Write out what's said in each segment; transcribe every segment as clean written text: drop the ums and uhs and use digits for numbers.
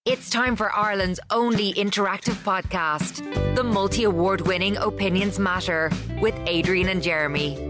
It's time for Ireland's only interactive podcast, the multi-award-winning Opinions Matter with Adrian and Jeremy.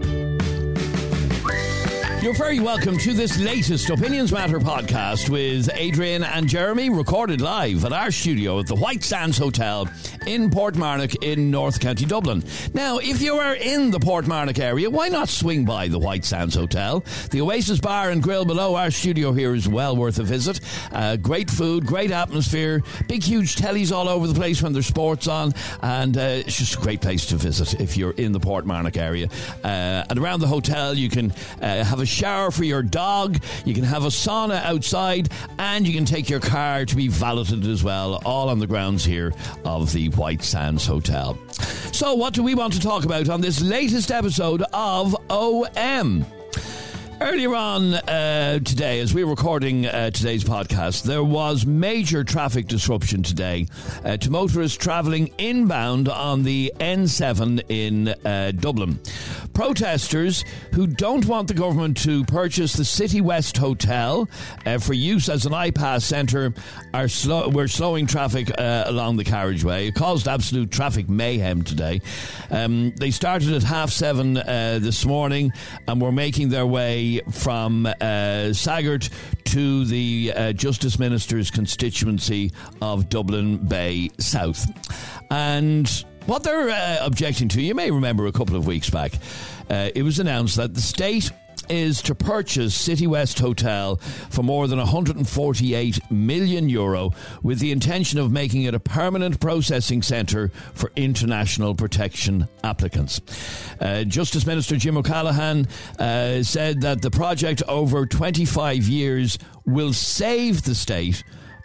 You're very welcome to this latest Opinions Matter podcast with Adrian and Jeremy, recorded live at our studio at the White Sands Hotel in Portmarnock in North County Dublin. Now, if you are in the Portmarnock area, why not swing by the White Sands Hotel? The Oasis Bar and Grill below our studio here is well worth a visit. Great food, great atmosphere, big huge tellies all over the place when there's sports on, and it's just a great place to visit if you're in the Portmarnock area. And around the hotel you can have a shower for your dog, you can have a sauna outside, and you can take your car to be valeted as well, all on the grounds here of the White Sands Hotel. So what do we want to talk about on this latest episode of OM? Earlier on today, as we were recording today's podcast, there was major traffic disruption today to motorists travelling inbound on the N7 in Dublin. Protesters who don't want the government to purchase the City West Hotel for use as an iPass centre were slowing traffic along the carriageway. It caused absolute traffic mayhem today. They started at 7:30 this morning and were making their way from Saggart to the Justice Minister's constituency of Dublin Bay South. And what they're objecting to, you may remember a couple of weeks back, it was announced that the state is to purchase City West Hotel for more than €148 million with the intention of making it a permanent processing centre for international protection applicants. Justice Minister Jim O'Callaghan said that the project over 25 years will save the state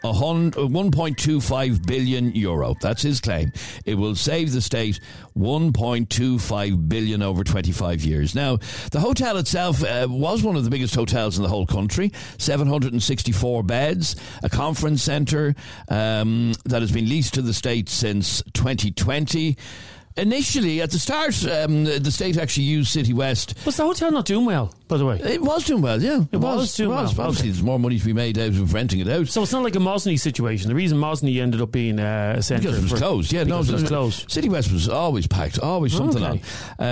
€1.25 billion. That's his claim. It will save the state $1.25 billion over 25 years. Now, the hotel itself was one of the biggest hotels in the whole country, 764 beds, a conference centre that has been leased to the state since 2020. Initially, at the start, the state actually used City West. Was the hotel not doing well, by the way? It was doing well, yeah. It was doing well. Obviously, there's more money to be made out of renting it out. So it's not like a Mosney situation. The reason Mosney ended up being a centre... Because it was closed, yeah. Because it was closed. City West was always packed, always something on.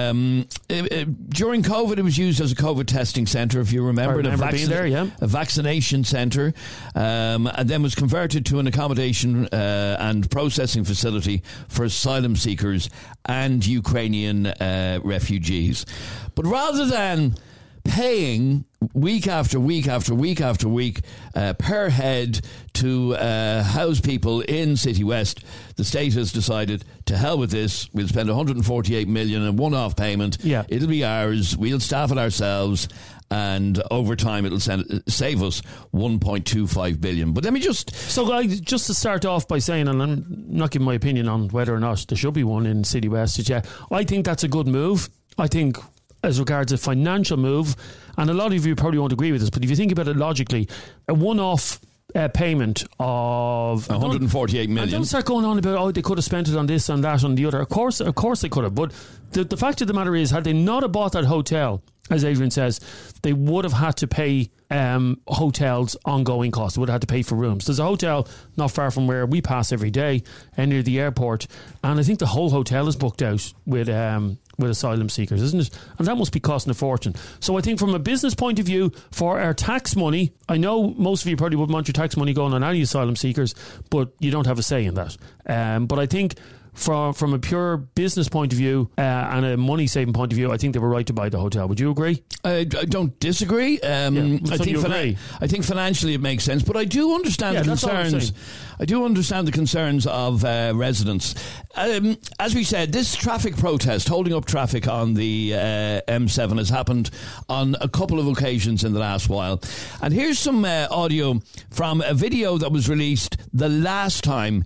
During COVID, it was used as a COVID testing centre, if you remember. A vaccination centre. And then was converted to an accommodation and processing facility for asylum seekers and Ukrainian refugees. But rather than paying week after week after week after week per head to house people in City West, the state has decided, to hell with this, we'll spend $148 million in one-off payment. Yeah. It'll be ours, we'll staff it ourselves, and over time it'll save us $1.25 billion. But let me just to start off by saying, and I'm not giving my opinion on whether or not there should be one in City West, I think that's a good move. I think as regards a financial move, and a lot of you probably won't agree with this, but if you think about it logically, a one-off payment of $148 million. And don't start going on about, they could have spent it on this and that and the other. Of course they could have. But the fact of the matter is, had they not have bought that hotel, as Adrian says, they would have had to pay hotels ongoing costs. They would have had to pay for rooms. There's a hotel not far from where we pass every day, near the airport, and I think the whole hotel is booked out with asylum seekers, isn't it? And that must be costing a fortune. So I think from a business point of view, for our tax money, I know most of you probably wouldn't want your tax money going on any asylum seekers, but you don't have a say in that. But I think from a pure business point of view and a money saving point of view, I think they were right to buy the hotel. Would you agree? I don't disagree. I think financially it makes sense, but I do understand the concerns. I do understand the concerns of residents. As we said, this traffic protest, holding up traffic on the M7, has happened on a couple of occasions in the last while. And here's some audio from a video that was released the last time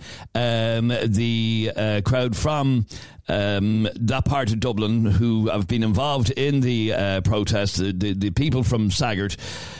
the crowd from that part of Dublin who have been involved in the protest, the people from Saggart.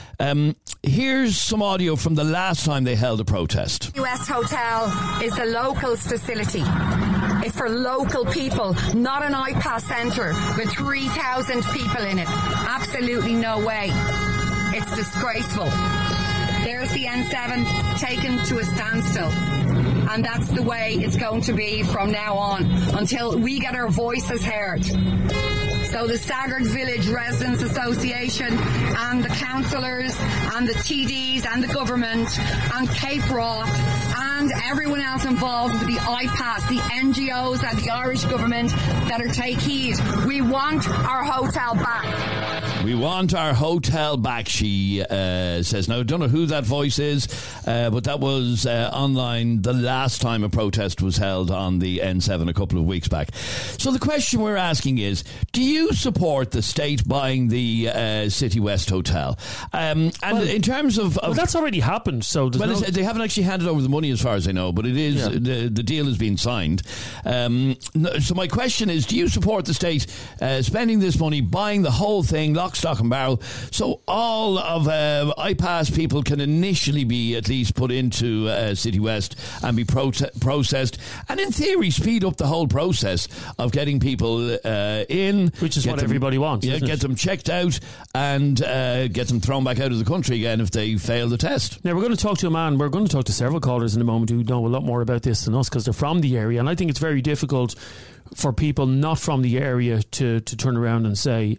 Here's some audio from the last time they held a protest. US Hotel is the locals facility. It's for local people, not an iPass centre with 3,000 people in it. Absolutely no way. It's disgraceful. The there's the N7 taken to a standstill. And that's the way it's going to be from now on until we get our voices heard. So the Sagard Village Residents Association and the councillors and the TDs and the government and Cape Rock and everyone else involved with the IPAS, the NGOs and the Irish government better take heed. We want our hotel back. We want our hotel back, she says. Now, I don't know who that voice is, but that was online the last time a protest was held on the N7 a couple of weeks back. So the question we're asking is, do you support the state buying the City West Hotel? In terms of... Well, that's already happened, so... They haven't actually handed over the money as far as I know, but it is the deal has been signed. So my question is, do you support the state spending this money, buying the whole thing, lock, stock and barrel, so all of IPAS people can initially be at least put into City West and be processed, and in theory speed up the whole process of getting people in, which is what everybody wants. Yeah, get them checked out and get them thrown back out of the country again if they fail the test. Now we're going to talk to a man. We're going to talk to several callers in a moment who know a lot more about this than us because they're from the area, and I think it's very difficult for people not from the area to turn around and say,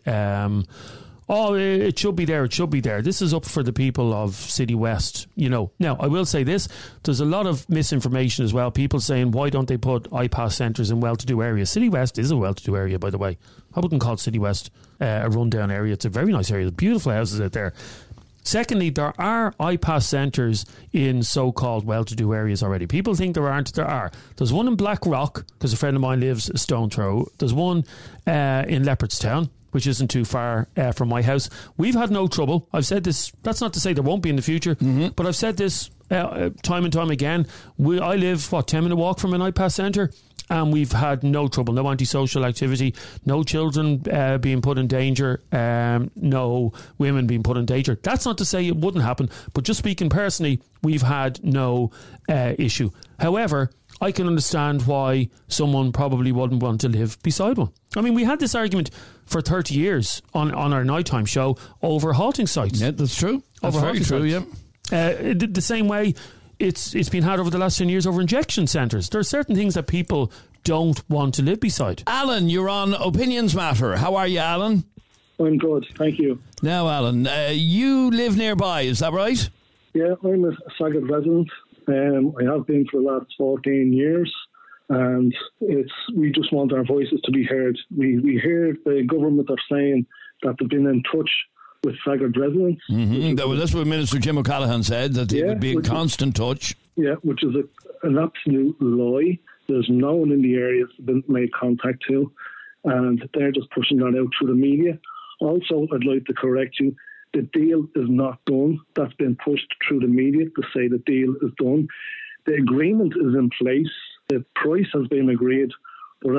it should be there, it should be there. This is up for the people of City West, you know. Now, I will say this, there's a lot of misinformation as well. People saying, why don't they put IPAS centres in well-to-do areas? City West is a well-to-do area, by the way. I wouldn't call City West a rundown area. It's a very nice area. There's beautiful houses out there. Secondly, there are IPAS centres in so-called well-to-do areas already. People think there aren't. There are. There's one in Blackrock, because a friend of mine lives a stone throw. There's one in Leopardstown, which isn't too far from my house. We've had no trouble. I've said this. That's not to say there won't be in the future, but I've said this time and time again. I live, 10-minute walk from an IPAS centre, and we've had no trouble, no antisocial activity, no children being put in danger, no women being put in danger. That's not to say it wouldn't happen, but just speaking personally, we've had no issue. However, I can understand why someone probably wouldn't want to live beside one. I mean, we had this argument for 30 years on our nighttime show over halting sites. Yeah, that's true. That's very true, yeah. The same way it's been had over the last 10 years over injection centres. There are certain things that people don't want to live beside. Alan, you're on Opinions Matter. How are you, Alan? I'm good, thank you. Now, Alan, you live nearby, is that right? Yeah, I'm a Sagard resident. I have been for the last 14 years, and we just want our voices to be heard. We hear the government are saying that they've been in touch with Sagard residents. Mm-hmm. That's what Minister Jim O'Callaghan said, that they would be in constant touch. Yeah, which is an absolute lie. There's no one in the area that's been made contact to, and they're just pushing that out through the media. Also, I'd like to correct you. The deal is not done. That's been pushed through the media to say the deal is done. The agreement is in place. The price has been agreed. But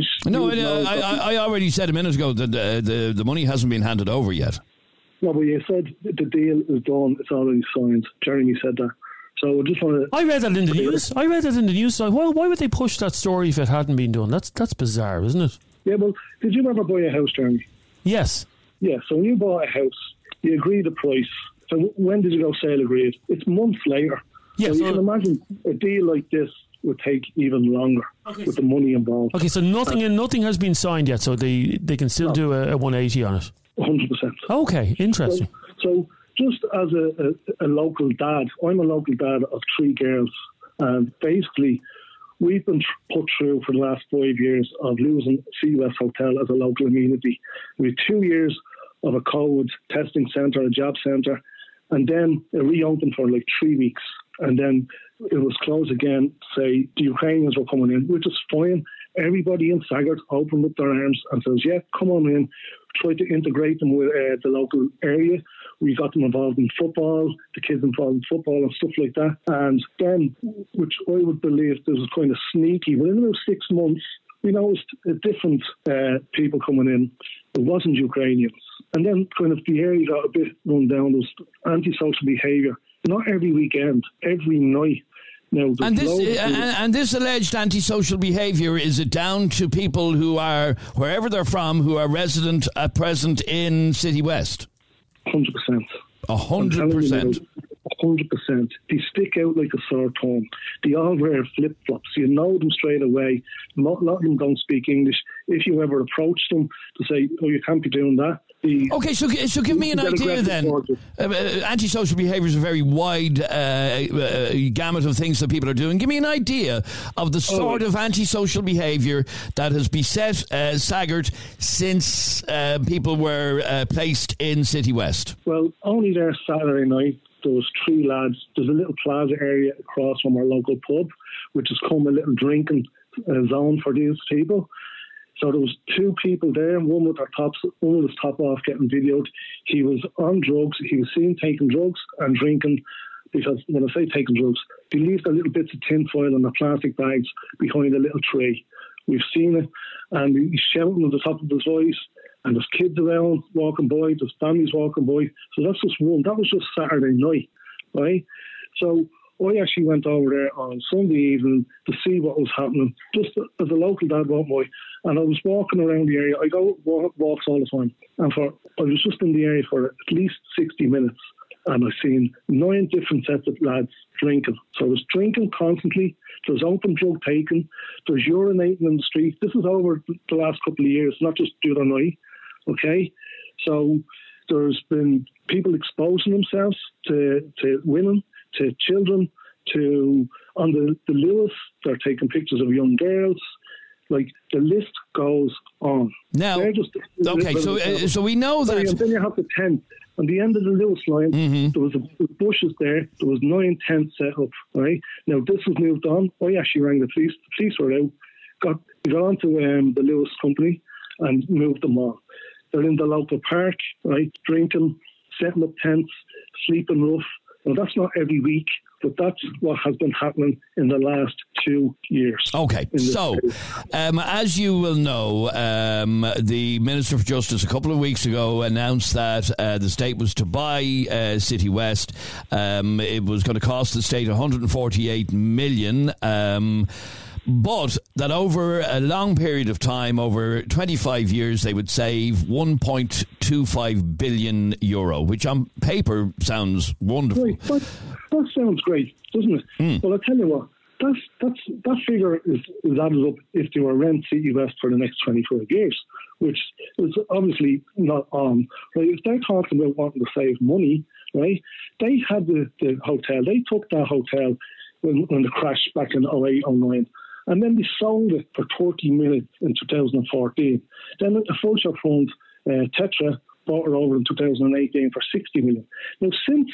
I already said a minute ago that the money hasn't been handed over yet. No, but you said the deal is done. It's already signed. Jeremy said that. So I just want to... I read that in the news. So why would they push that story if it hadn't been done? That's bizarre, isn't it? Yeah, well, did you ever buy a house, Jeremy? Yes. Yeah, so when you bought a house, you agreed the price. So when did you go sale agreed? It's months later. Yeah, so you can imagine a deal like this would take even longer with the money involved. Okay, so nothing has been signed yet, so they can still do a 180 on it. 100%. Okay, interesting. So just as a local dad, I'm a local dad of 3 girls, and basically we've been put through for the last 5 years of losing City West Hotel as a local amenity. We had 2 years of a COVID testing centre, a job centre, and then it reopened for like 3 weeks, and then it was closed again. Say the Ukrainians were coming in, which is fine. Everybody in Sagard opened up their arms and says, yeah, come on in. Try to integrate them with the local area. We got them involved in football, the kids involved in football and stuff like that. And then, which I would believe this was kind of sneaky, but in about 6 months, we noticed different people coming in. It wasn't Ukrainians. And then kind of the area got a bit run down. There was antisocial behaviour. Not every weekend, every night. Now, and this alleged antisocial behaviour, is it down to people who are, wherever they're from, who are resident at present in City West? 100%. 100%. 100%. They stick out like a sore thumb. They all wear flip-flops. You know them straight away. A lot of them don't speak English. If you ever approach them to say, oh, you can't be doing that. Okay, so give me an idea then. Antisocial behaviour is a very wide gamut of things that people are doing. Give me an idea of the sort of antisocial behaviour that has beset Saggart since people were placed in City West. Well, only there Saturday night, there was 3 lads. There's a little plaza area across from our local pub, which has come a little drinking zone for these people. So there was 2 people there, one with his top off getting videoed. He was on drugs. He was seen taking drugs and drinking, because when I say taking drugs, they leave the little bits of tin foil and the plastic bags behind a little tree. We've seen it, and he's shouting at the top of his voice, and there's kids around walking by, there's families walking by. So that's just one. That was just Saturday night, right? So I actually went over there on Sunday evening to see what was happening, just as a local dad went by, and I was walking around the area. I go walks all the time, and I was just in the area for at least 60 minutes, and I've seen 9 different sets of lads drinking. So there's drinking constantly, there's open drug taking, there's urinating in the street. This is over the last couple of years, not just the other night, okay? So there's been people exposing themselves to women, to children, on the Lewis, they're taking pictures of young girls. Like, the list goes on. Now, so we know that. And then you have the tent. On the end of the Lewis line, there was bushes there. There was 9 tents set up, right? Now, this was moved on. I actually rang the police. The police were out. We got onto the Lewis company and moved them on. They're in the local park, right, drinking, setting up tents, sleeping rough. Now, that's not every week, but that's what has been happening in the last 2 years. Okay, so as you will know, the Minister for Justice a couple of weeks ago announced that the state was to buy City West. It was going to cost the state $148 million. But that over a long period of time, over 25 years, they would save €1.25 billion, which on paper sounds wonderful. Right. That sounds great, doesn't it? Well, I tell you what, that figure is added up if they were rent City West for the next 25 years, which is obviously not on. Right? If they're talking about wanting to save money, right? They had the hotel. They took that hotel when the crash back in 08, 09. And then they sold it for 30 million in 2014. Then a Fulcher fund, Tetra, bought it over in 2018 for 60 million. Now, since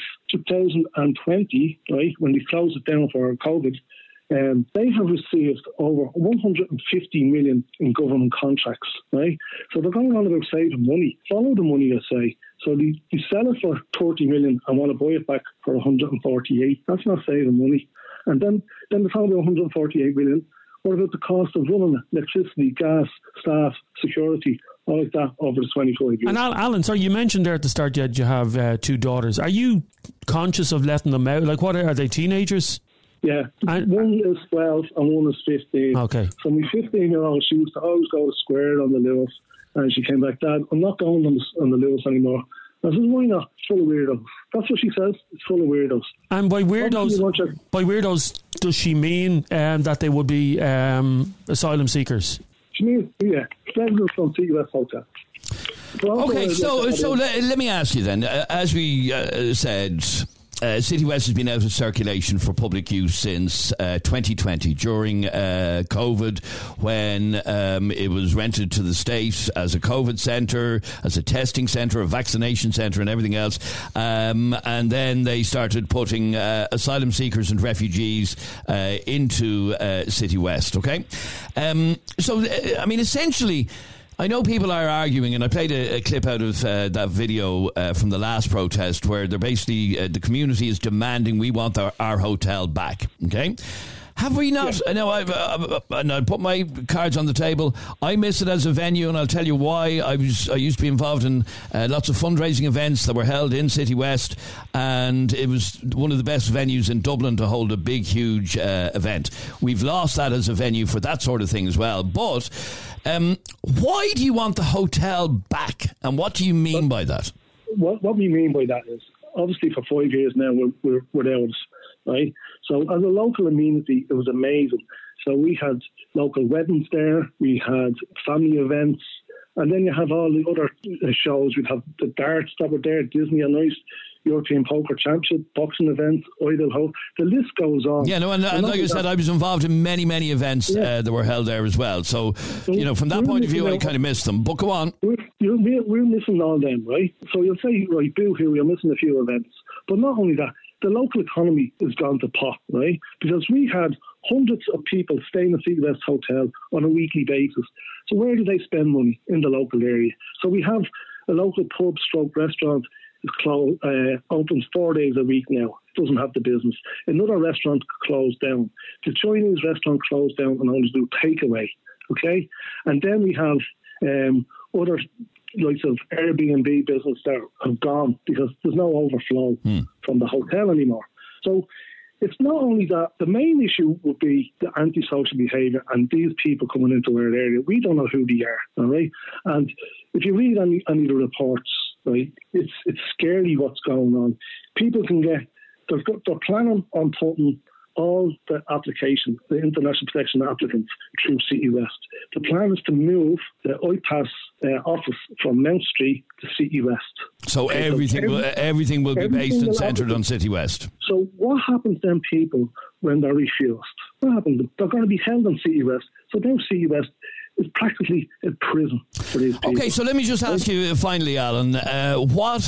2020, right, when they closed it down for COVID, they have received over 150 million in government contracts, right? So they're going on about saving money. Follow the money, I say. So they sell it for 30 million and want to buy it back for 148. That's not saving money. And then they're talking about 148 million. What about the cost of running electricity, gas, staff, security, all like that over the 25 years? And Alan, sorry, you mentioned there at the start that you have 2 daughters. Are you conscious of letting them out? Like, what are they, teenagers? Yeah, one is 12 and one is 15. Okay. So my 15-year-old, she used to always go to Square on the Lewis, and she came back, Dad, I'm not going on the Lewis anymore. I said, why not? It's full of weirdos. That's what she says. It's full of weirdos. And by weirdos, does she mean that they would be asylum seekers? She means, yeah, residents from City West Hotel. Okay, so let me ask you then. As we said, City West has been out of circulation for public use since 2020 during COVID, when it was rented to the state as a COVID centre, as a testing centre, a vaccination centre and everything else. And then they started putting asylum seekers and refugees into City West, okay? So, I mean, essentially, I know people are arguing, and I played a clip out of that video from the last protest where they're basically, the community is demanding we want our hotel back, okay? Have we not? Yeah. I know I'll put my cards on the table. I miss it as a venue, and I'll tell you why. I used to be involved in lots of fundraising events that were held in City West, and it was one of the best venues in Dublin to hold a big, huge event. We've lost that as a venue for that sort of thing as well. But why do you want the hotel back, and what do you mean by that? What we mean by that is, obviously for 5 years now we're without it, right? So as a local amenity, it was amazing. So we had local weddings there, we had family events, and then you have all the other shows. We'd have the darts that were there, Disney on Ice, European Poker Championship, boxing events, Idaho. The list goes on. Yeah, no, and like I said, I was involved in many, many events that were held there as well. So from that point of view, I kind of missed them. But go on. We're missing all them, right? So you'll say, right, boo-hoo, you're missing a few events. But not only that, the local economy has gone to pot, right? Because we had hundreds of people staying at City West Hotel on a weekly basis. So where do they spend money? In the local area. So we have a local pub stroke restaurant is opens 4 days a week now. It doesn't have the business. Another restaurant closed down. The Chinese restaurant closed down and only do takeaway. Okay? And then we have other likes of Airbnb business that have gone because there's no overflow from the hotel anymore. So it's not only that, the main issue would be the antisocial behaviour and these people coming into our area. We don't know who they are, all right? And if you read any of the reports, right, it's scary what's going on. People can get, they're planning on putting all the applications, the international protection applicants, through City West. The plan is to move the IPAS office from Mount Street to City West. So everything will be based and centred on City West. So what happens then, people, when they're refused? What happens? They're going to be held on City West. So now City West is practically a prison for these people. Okay, so let me just ask you finally, Alan, what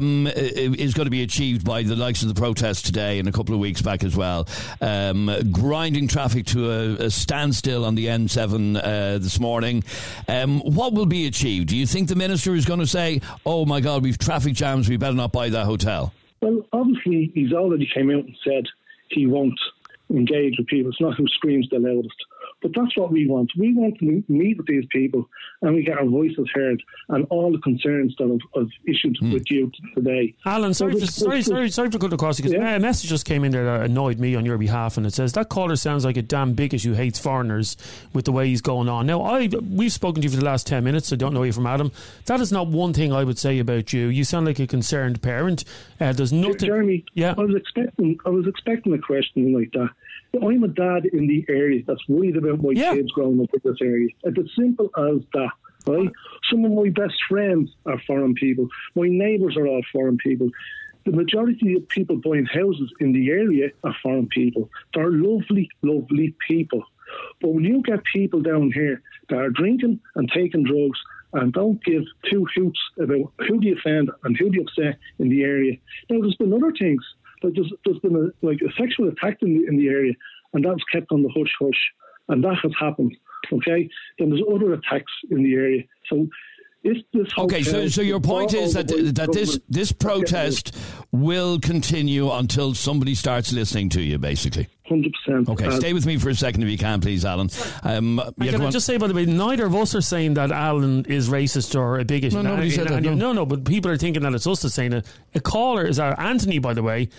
is going to be achieved by the likes of the protest today and a couple of weeks back as well, grinding traffic to a standstill on the N7 this morning? What will be achieved? Do you think the Minister is going to say, oh my God, we've traffic jams, we better not buy that hotel? Well, obviously he's already came out and said he won't engage with people. It's not who screams the loudest. But that's what we want. We want to meet with these people and we get our voices heard and all the concerns that I've issued with you today. Alan, sorry for cutting across because a message just came in there that annoyed me on your behalf, and it says that caller sounds like a damn bigot who hates foreigners with the way he's going on. Now, we've spoken to you for the last 10 minutes. I don't know you from Adam. That is not one thing I would say about you. You sound like a concerned parent. There's nothing. Jeremy, I was expecting a question like that. I'm a dad in the area that's worried about my kids growing up in this area. It's as simple as that, right? Some of my best friends are foreign people. My neighbours are all foreign people. The majority of people buying houses in the area are foreign people. They're lovely, lovely people. But when you get people down here that are drinking and taking drugs and don't give two hoots about who do you offend and who do you upset in the area. Now, there's been other things. Like there's been a sexual attack in the area, and that was kept on the hush-hush, and that has happened, okay? Then there's other attacks in the area. So if this hotel... So your point is that this protest will continue until somebody starts listening to you, basically? 100%. Okay, stay with me for a second if you can, please, Alan. Can I just say, by the way, neither of us are saying that Alan is racist or a bigot. No, nobody said that. No, but people are thinking that it's us that's saying it. A caller is Anthony, by the way,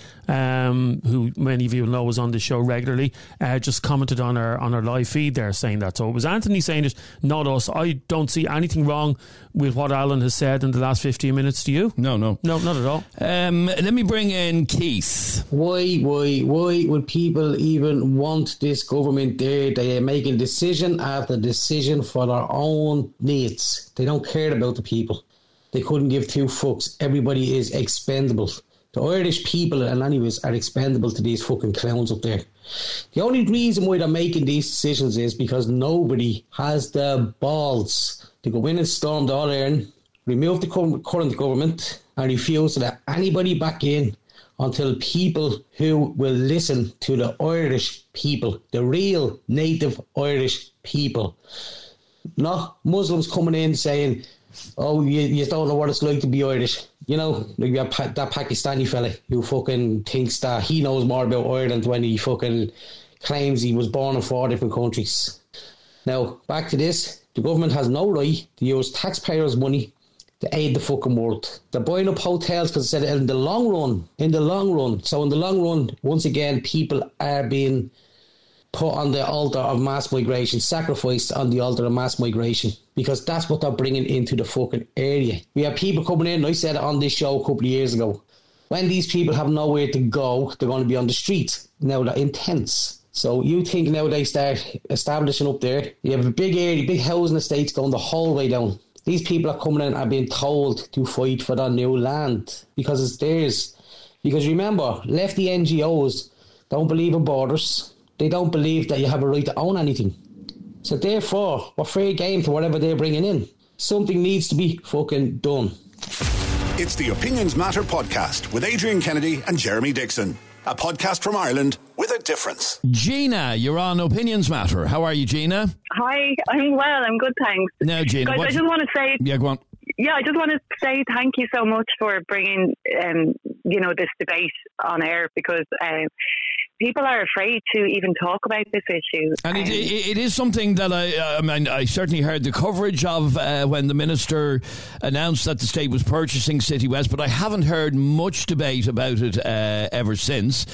who many of you know was on the show regularly, just commented on our live feed there saying that. So it was Anthony saying it, not us. I don't see anything wrong with what Alan has said in the last 15 minutes. Do you? No, not at all. Let me bring in Keith. Why would people even want this government there? They are making decision after decision for their own needs. They don't care about the people. They couldn't give two fucks. Everybody is expendable. The Irish people and anyways are expendable to these fucking clowns up there. The only reason why they're making these decisions is because nobody has the balls to go in and storm the All-Ireland, remove the current government and refuse to let anybody back in until people who will listen to the Irish people, the real native Irish people, not Muslims coming in saying, oh, you don't know what it's like to be Irish. You know, like that Pakistani fella who fucking thinks that he knows more about Ireland when he fucking claims he was born in 4 different countries. Now, back to this. The government has no right to use taxpayers' money to aid the fucking world. They're buying up hotels because they said in the long run. So in the long run, once again, people are being put on the altar of mass migration, sacrificed on the altar of mass migration, because that's what they're bringing into the fucking area. We have people coming in, I said it on this show a couple of years ago, When these people have nowhere to go, they're going to be on the street. Now, they're intense. So you think now they start establishing up there, you have a big area, big housing estates going the whole way down. These people are coming in and being told to fight for their new land because it's theirs. Because remember, lefty NGOs don't believe in borders. They don't believe that you have a right to own anything. So therefore, we're fair game to whatever they're bringing in. Something needs to be fucking done. It's the Opinions Matter podcast with Adrian Kennedy and Jeremy Dixon. A podcast from Ireland with a difference. Gina, you're on Opinions Matter. How are you, Gina? Hi, I'm well. I'm good, thanks. Now, Gina, guys, I just want to say... Yeah, go on. Yeah, I just want to say thank you so much for bringing, this debate on air because people are afraid to even talk about this issue. And it is something that I certainly heard the coverage of when the Minister announced that the state was purchasing City West, but I haven't heard much debate about it ever since.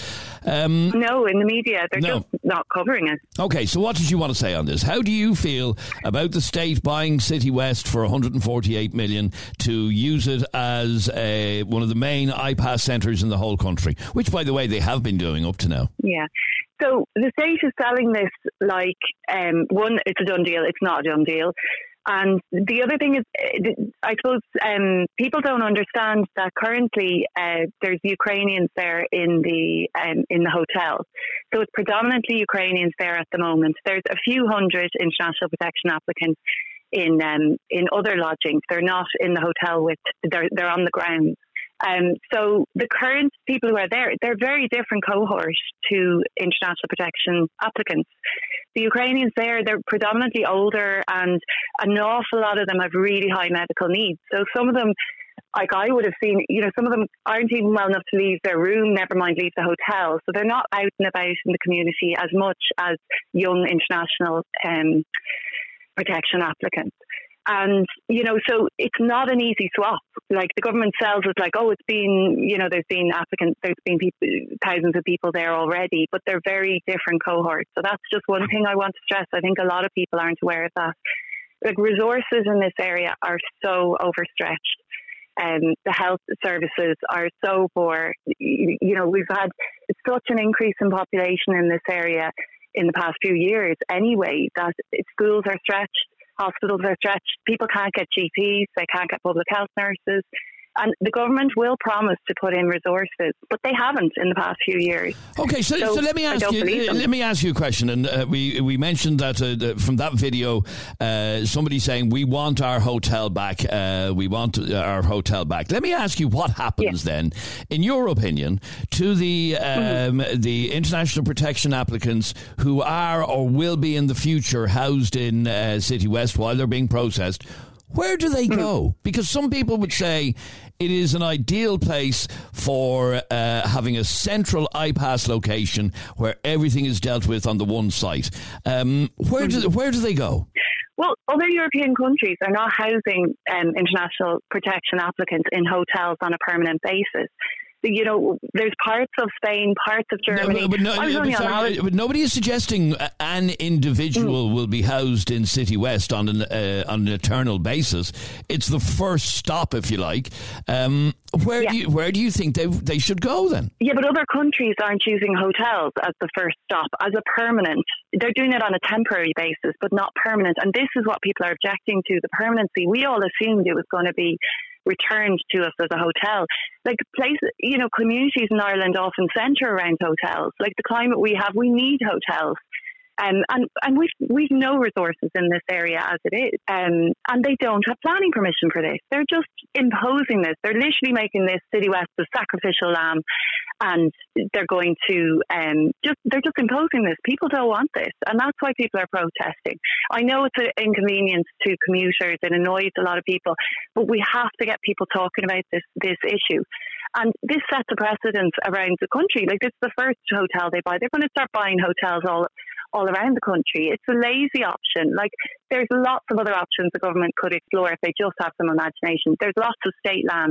No, in the media, they're just not covering it. Okay, so what did you want to say on this? How do you feel about the state buying City West for 148 million to use it as one of the main iPass centres in the whole country, which, by the way, they have been doing up to now? Yeah. So the state is selling this like, one, it's a done deal, it's not a done deal. And the other thing is, I suppose people don't understand that currently there's Ukrainians there in the hotels. So it's predominantly Ukrainians there at the moment. There's a few hundred international protection applicants in other lodgings. They're not in the hotel they're on the ground. So the current people who are there, they're very different cohort to international protection applicants. The Ukrainians there, they're predominantly older and an awful lot of them have really high medical needs. So some of them, like I would have seen, some of them aren't even well enough to leave their room, never mind leave the hotel. So they're not out and about in the community as much as young international protection applicants. And, so it's not an easy swap. Like the government sells it like, it's been, there's been applicants, there's been thousands of people there already, but they're very different cohorts. So that's just one thing I want to stress. I think a lot of people aren't aware of that. Like resources in this area are so overstretched. The health services are so poor. We've had such an increase in population in this area in the past few years anyway, that schools are stretched. Hospitals are stretched. People can't get GPs. They can't get public health nurses. And the government will promise to put in resources, but they haven't in the past few years. Okay, so let me ask you a question. And we mentioned that from that video, somebody saying we want our hotel back. We want our hotel back. Let me ask you what happens then, in your opinion, to the international protection applicants who are or will be in the future housed in City West while they're being processed. Where do they go? Because some people would say it is an ideal place for having a central iPass location where everything is dealt with on the one site. Where do they go? Well, other European countries are not housing international protection applicants in hotels on a permanent basis. There's parts of Spain, parts of Germany. But nobody is suggesting an individual will be housed in City West on an eternal basis. It's the first stop, if you like. Where do you think they should go then? Yeah, but other countries aren't using hotels as the first stop, as a permanent. They're doing it on a temporary basis, but not permanent. And this is what people are objecting to, the permanency. We all assumed it was going to be returned to us as a hotel. Like places, communities in Ireland often centre around hotels. Like the climate we have, we need hotels. And we've no resources in this area as it is. And they don't have planning permission for this. They're just imposing this. They're literally making this City West the sacrificial lamb. And they're going to, they're just imposing this. People don't want this. And that's why people are protesting. I know it's an inconvenience to commuters. It annoys a lot of people. But we have to get people talking about this issue. And this sets a precedent around the country. Like, this is the first hotel they buy. They're going to start buying hotels all around the country. It's a lazy option. Like, there's lots of other options the government could explore if they just have some imagination. There's lots of state land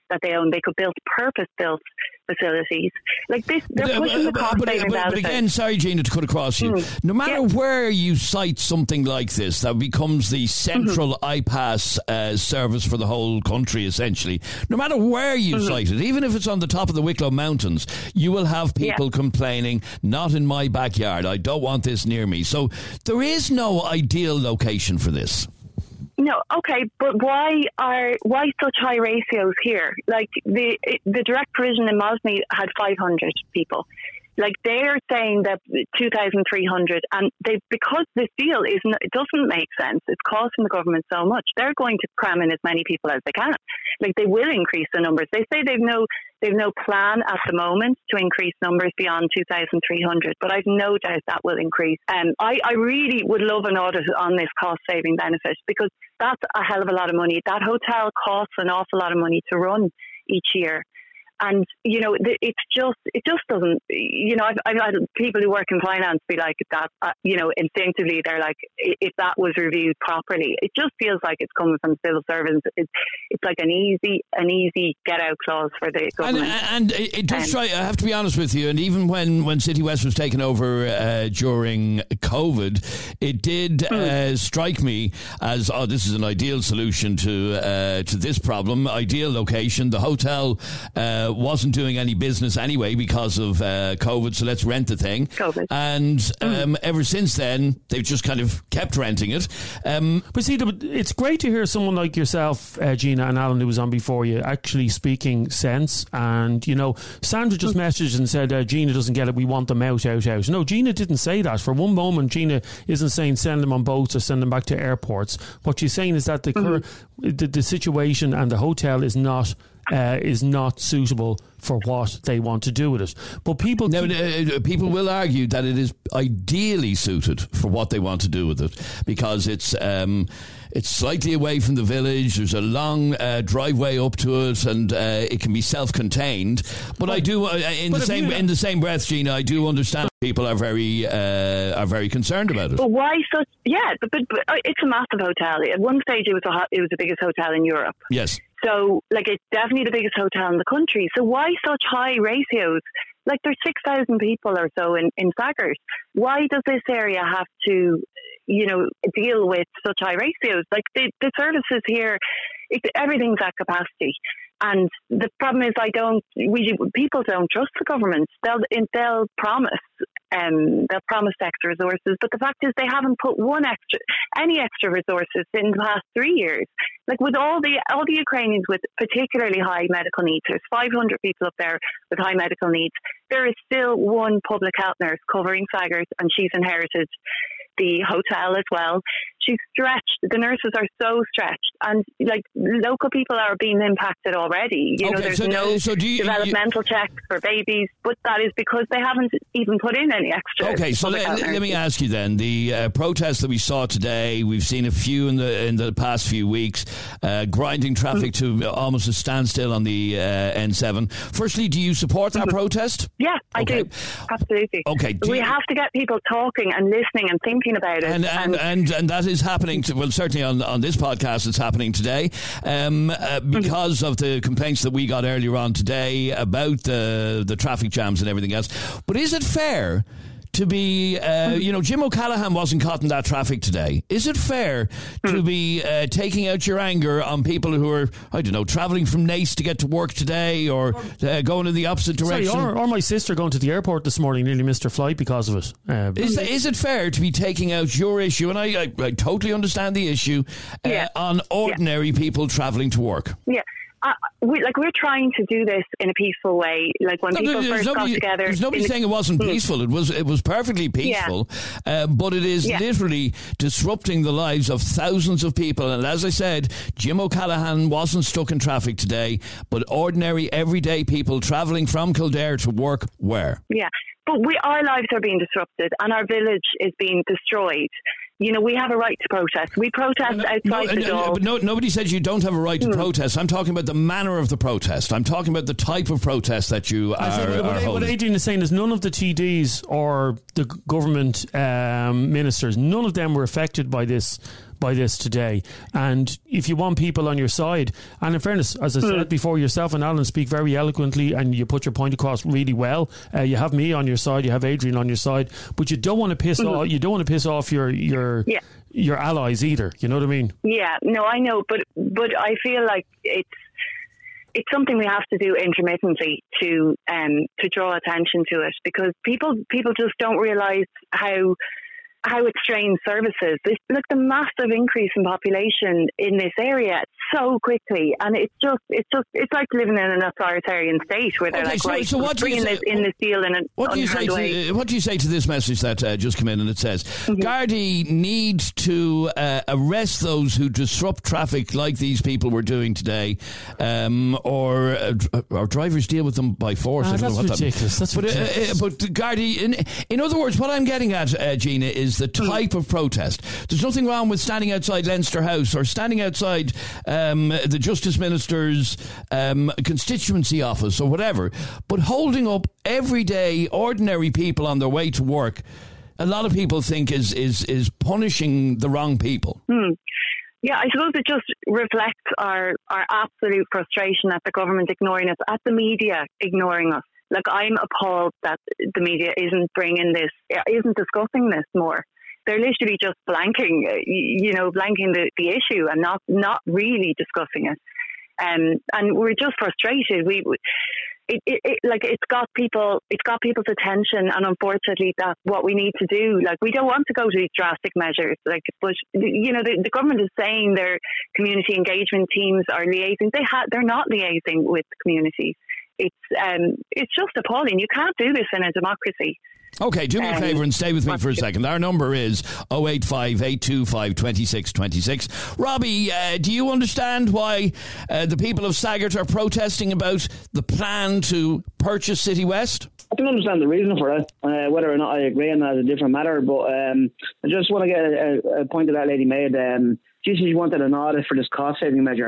that they own. They could build purpose-built facilities. Like this, they're pushing the cost savings out of it. But again, sorry, Gina, to cut across you. No matter where you cite something like this, that becomes the central iPass service for the whole country, essentially. No matter where you cite it, even if it's on the top of the Wicklow Mountains, you will have people complaining, not in my backyard, I don't want this near me. So there is no ideal location for this. No, okay, but why such high ratios here? Like the direct provision in Mosney had 500 people. Like they're saying that 2,300, and because this deal it doesn't make sense. It's costing the government so much. They're going to cram in as many people as they can. Like they will increase the numbers. They say they've no plan at the moment to increase numbers beyond 2,300, but I've no doubt that will increase. I really would love an audit on this cost saving benefit, because that's a hell of a lot of money. That hotel costs an awful lot of money to run each year. And, you know, it just doesn't, you know, I've had people who work in finance be like that, you know, instinctively they're like, if that was reviewed properly, it just feels like it's coming from civil servants. It's like an easy get out clause for the government. And it does try, I have to be honest with you, and even when City West was taken over during COVID, it did strike me as, this is an ideal solution to this problem, ideal location. The hotel wasn't doing any business anyway because of COVID, so let's rent the thing. And ever since then, they've just kind of kept renting it. But see, it's great to hear someone like yourself, Gina, and Alan, who was on before you, actually speaking sense. And, you know, Sandra just messaged and said, Gina doesn't get it, we want them out. No, Gina didn't say that. For one moment, Gina isn't saying send them on boats or send them back to airports. What she's saying is that the situation and the hotel is not suitable for what they want to do with it. But people will argue that it is ideally suited for what they want to do with it, because it's slightly away from the village. There's a long driveway up to it, and it can be self-contained. But I do, in the same breath, Gina, I do understand people are very concerned about it. But why such? Yeah, but it's a massive hotel. At one stage, it was the biggest hotel in Europe. Yes. So, like, it's definitely the biggest hotel in the country. So why such high ratios? Like, there's 6,000 people or so in Saggart. Why does this area have to, you know, deal with such high ratios? Like, the services here, everything's at capacity. And the problem is people don't trust the government. They'll promise extra resources, but the fact is they haven't put any extra resources in the past 3 years. Like with all the Ukrainians with particularly high medical needs, there's 500 people up there with high medical needs. There is still one public health nurse covering Saggart, and she's inherited the hotel as well. She's stretched. The nurses are so stretched, and like local people are being impacted already. You know, there's developmental checks for babies, but that is because they haven't even put in any extra. Okay, so let me ask you then: the protests that we saw today, we've seen a few in the past few weeks, grinding traffic to almost a standstill on the N7. Firstly, do you support that protest? Yeah, I do. Absolutely. Okay, we have to get people talking and listening and thinking about it, and that is happening. Certainly on this podcast, it's happening today because of the complaints that we got earlier on today about the traffic jams and everything else. But is it fair to be, Jim O'Callaghan wasn't caught in that traffic today. Is it fair to be taking out your anger on people who are, I don't know, travelling from Naas to get to work today, or going in the opposite direction? Sorry, or my sister going to the airport this morning nearly missed her flight because of it. Is it fair to be taking out your issue, and I totally understand the issue, on ordinary people travelling to work? Yeah. We're trying to do this in a peaceful way. Like when people first got together, there's nobody saying it wasn't peaceful. It was perfectly peaceful, but it is literally disrupting the lives of thousands of people. And as I said, Jim O'Callaghan wasn't stuck in traffic today, but ordinary, everyday people travelling from Kildare to work were. Yeah, but our lives are being disrupted, and our village is being destroyed. You know, we have a right to protest. We protest outside the door. But nobody says you don't have a right to protest. I'm talking about the manner of the protest. I'm talking about the type of protest that you are holding. What Adrian is saying is none of the TDs or the government ministers, none of them were affected by this by this today. And if you want people on your side, and in fairness, as I said before, yourself and Alan speak very eloquently and you put your point across really well. You have me on your side, you have Adrian on your side, but you don't want to piss off. You don't want to piss off your allies either. You know what I mean? Yeah, no, I know, but I feel like it's something we have to do intermittently to draw attention to it, because people just don't realise how it strains services. Look, the massive increase in population in this area so quickly, and it's like living in an authoritarian state where they're bringing this deal in an unheard way. What do you say to this message that just came in, and it says, Gardaí need to arrest those who disrupt traffic like these people were doing today, or drivers deal with them by force. That's ridiculous. That's ridiculous. But Gardaí, in other words, what I'm getting at, Gina, is the type of protest. There's nothing wrong with standing outside Leinster House or standing outside the Justice Minister's constituency office or whatever, but holding up everyday ordinary people on their way to work, a lot of people think is punishing the wrong people. Yeah, I suppose it just reflects our absolute frustration at the government ignoring us, at the media ignoring us. Like, I'm appalled that the media isn't discussing this more. They're literally just blanking the issue and not really discussing it. And we're just frustrated. It's got people's attention, and unfortunately, that's what we need to do. Like, we don't want to go to these drastic measures. But the government is saying their community engagement teams are liaising. They're not liaising with communities. It's just appalling. You can't do this in a democracy. Okay, do me a favour and stay with me for a second. Our number is 085 825 2626. Robbie, do you understand why the people of Saggart are protesting about the plan to purchase City West? I can understand the reason for it. Whether or not I agree on that is a different matter, but I just want to get a point that lady made. She wanted an audit for this cost-saving measure.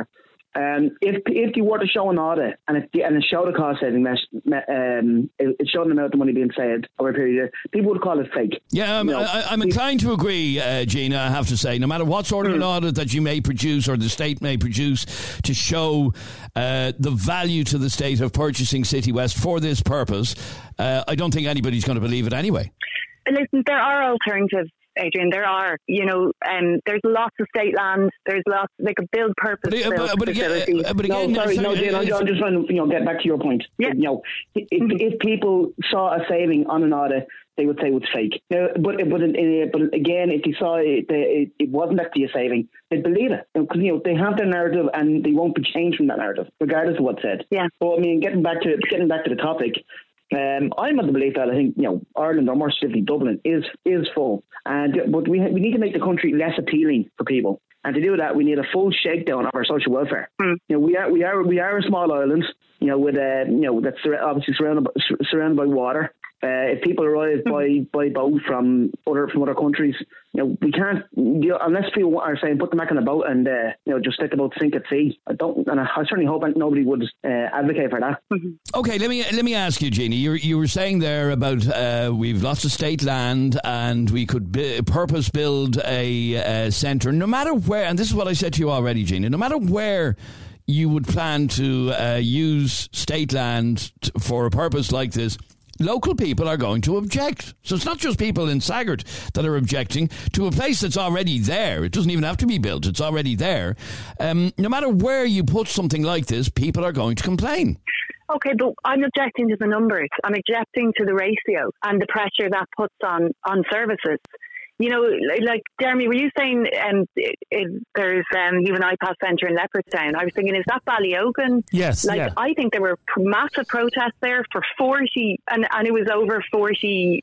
If you were to show an audit and it showed a cost saving, it showed the amount of money being saved over a period of years, people would call it fake. Yeah, I'm inclined to agree, Gina, I have to say. No matter what sort of an audit that you may produce or the state may produce to show the value to the state of purchasing City West for this purpose, I don't think anybody's going to believe it anyway. Listen, there are alternatives, Adrian. There are, there's lots of state land. There's lots, they could build purpose-built facilities. I'm just trying to, get back to your point. Yeah. If people saw a saving on an audit, they would say it was fake. But again, if they saw it wasn't actually a saving, they'd believe it. Because they have their narrative and they won't be changed from that narrative, regardless of what's said. Yeah. But getting back to the topic. I'm of the belief that I think Ireland, or more specifically Dublin, is full, but we need to make the country less appealing for people, and to do that we need a full shakedown of our social welfare. We are a small island, with that's obviously surrounded by water. If people arrive by boat from other countries, we can't, unless people are saying put them back on a boat and just let the boat sink at sea. I certainly hope nobody would advocate for that. Okay, let me ask you, Jeannie. You were saying there about we've lots of state land and we could purpose build a centre, no matter where. And this is what I said to you already, Jeannie. No matter where you would plan to use state land for a purpose like this, local people are going to object. So it's not just people in Saggart that are objecting to a place that's already there. It doesn't even have to be built. It's already there. No matter where you put something like this, people are going to complain. Okay, but I'm objecting to the numbers. I'm objecting to the ratio and the pressure that puts on services. Like, Jeremy, were you saying there's you have an iPass centre in Leopardstown? I was thinking, is that Ballyogan? Yes. Yeah. I think there were massive protests there for 40, and it was over 40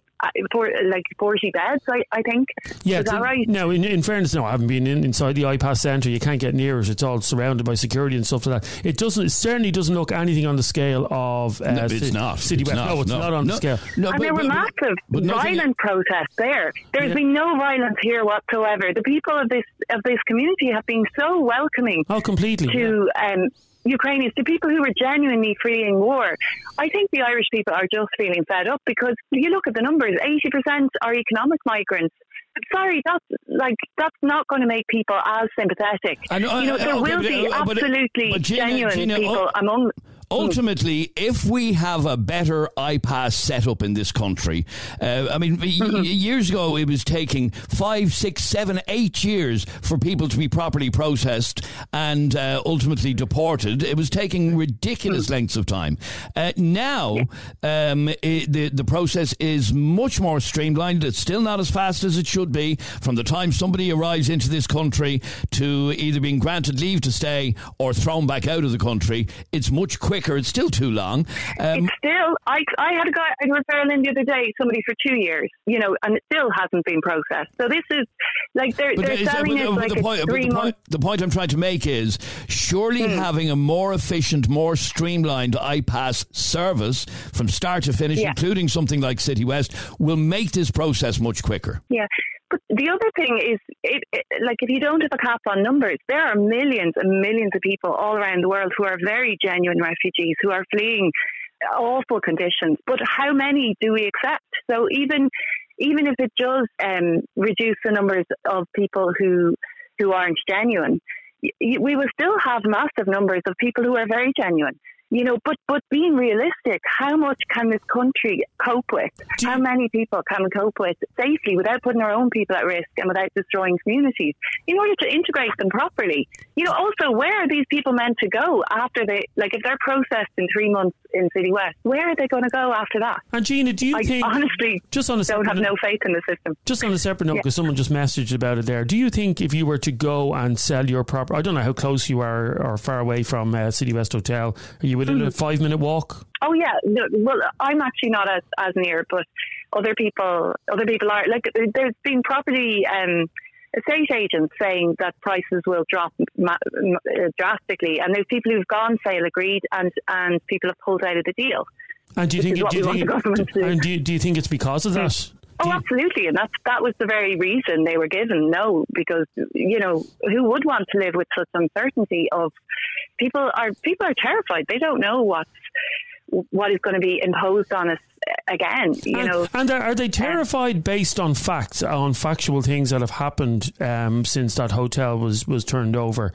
beds, I think. Yeah, is that right? No, in fairness, no, I haven't been inside the iPass centre. You can't get near it. It's all surrounded by security and stuff like that. It certainly doesn't look anything on the scale of it's not. City West. No, it's not on the scale. No, and there were massive violent protests there. There's been no violence here whatsoever. The people of this community have been so welcoming. Oh, completely. To Ukrainians, to people who were genuinely fleeing war. I think the Irish people are just feeling fed up because you look at the numbers, 80% are economic migrants. sorry, that's not going to make people as sympathetic. There will be absolutely genuine people among. Ultimately, if we have a better iPass setup in this country, years ago it was taking 5, 6, 7, 8 years for people to be properly processed and ultimately deported. It was taking ridiculous lengths of time. Now, the process is much more streamlined. It's still not as fast as it should be from the time somebody arrives into this country to either being granted leave to stay or thrown back out of the country. It's much quicker. It's still too long. It's still. I had a guy in referral in the other day, somebody for 2 years, and it still hasn't been processed. So this is like they're selling it like it's 3 months. The point I'm trying to make is surely having a more efficient, more streamlined iPass service from start to finish, including something like City West, will make this process much quicker. Yeah. But the other thing is, if you don't have a cap on numbers, there are millions and millions of people all around the world who are very genuine refugees, who are fleeing awful conditions. But how many do we accept? So even if it does reduce the numbers of people who aren't genuine, we will still have massive numbers of people who are very genuine. But being realistic, how much can this country cope with? How many people can we cope with safely without putting our own people at risk and without destroying communities in order to integrate them properly? Also, where are these people meant to go after if they're processed in 3 months in City West, where are they going to go after that? And Gina, do you think... honestly don't have no faith in the system. Just on a separate note, because someone just messaged about it there, do you think if you were to go and sell your property, I don't know how close you are or far away from City West Hotel, are you within a 5-minute walk? Oh yeah, well, I'm actually not as near, but other people are. Like, there's been property estate agents saying that prices will drop drastically, and there's people who've gone sale agreed, and people have pulled out of the deal. And do you think it's because of that? Oh, absolutely, and that was the very reason they were given. No, because who would want to live with such uncertainty? Of people are terrified. They don't know what is going to be imposed on us again. And are they terrified based on facts, on factual things that have happened since that hotel was turned over?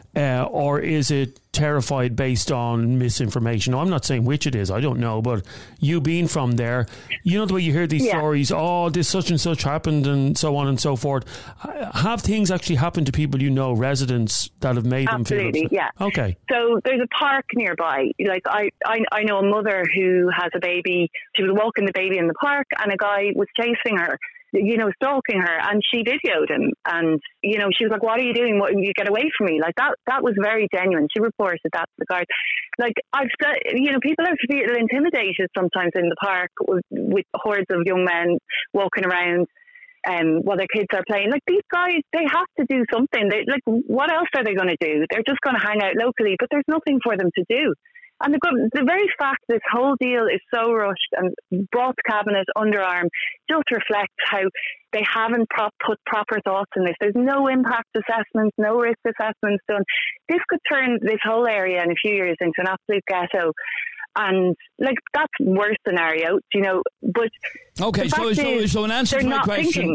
Or is it terrified based on misinformation? No, I'm not saying which it is, I don't know, but you being from there, the way you hear these stories, this such and such happened and so on and so forth. Have things actually happened to people residents that have made them feel upset? Yeah. Okay. So there's a park nearby. Like I know a mother who has a baby. She was walking the baby in the park and a guy was chasing her, stalking her, and she videoed him, and she was like, "What are you doing? What, you get away from me!" Like that was very genuine. She reported that to the guard. Like, I've said, people are feel intimidated sometimes in the park with hordes of young men walking around while their kids are playing. Like, these guys, they have to do something. What else are they going to do? They're just going to hang out locally, but there's nothing for them to do. And the very fact this whole deal is so rushed and brought to Cabinet underarm just reflects how they haven't put proper thoughts in this. There's no impact assessments, no risk assessments done. This could turn this whole area in a few years into an absolute ghetto. And that's worst scenario, but okay. So in answer to my question,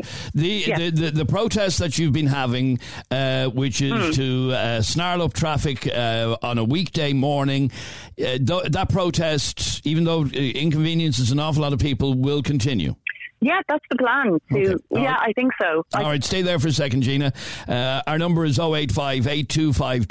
the protest that you've been having, which is to snarl up traffic on a weekday morning, that protest, even though inconveniences an awful lot of people, will continue. Yeah, that's the plan. I think so. All right, stay there for a second, Gina. Our number is 085 825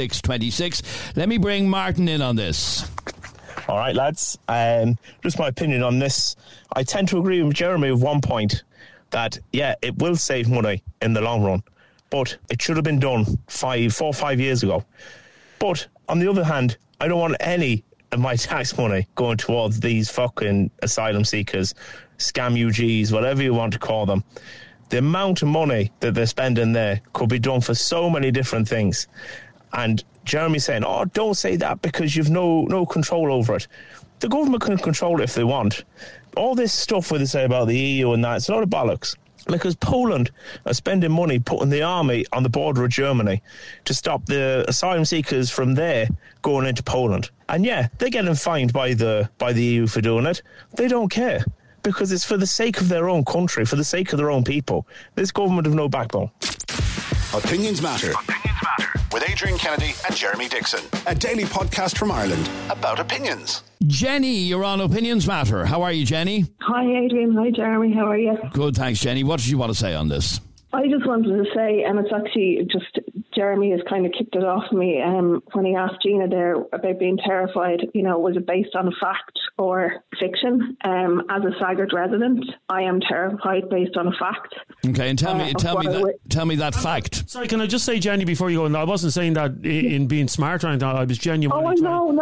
2626. Let me bring Martin in on this. All right, lads. Just my opinion on this. I tend to agree with Jeremy with one point, that, it will save money in the long run, but it should have been done 4 or 5 years ago. But on the other hand, I don't want any of my tax money going towards these fucking asylum seekers, scam UGs, whatever you want to call them. The amount of money that they're spending there could be done for so many different things. And Jeremy's saying, don't say that because you've no control over it. The government can control it if they want. All this stuff where they say about the EU and that, it's a lot of bollocks. Because Poland are spending money putting the army on the border of Germany to stop the asylum seekers from there going into Poland. And they're getting fined by the EU for doing it. They don't care. because it's for the sake of their own country, for the sake of their own people. This government have no backbone. Opinions Matter. Opinions Matter. With Adrian Kennedy and Jeremy Dixon. A daily podcast from Ireland about opinions. Jenny, you're on Opinions Matter. How are you, Jenny? Hi, Adrian. Hi, Jeremy. How are you? Good, thanks, Jenny. What did you want to say on this? I just wanted to say, and it's actually just Jeremy has kind of kicked it off me when he asked Gina there about being terrified, was it based on fact or fiction? As a Sagart resident, I am terrified based on a fact. Okay, and tell me that fact. Sorry, can I just say, Jenny, before you go, and I wasn't saying that in being smart or anything, I was genuine. Oh,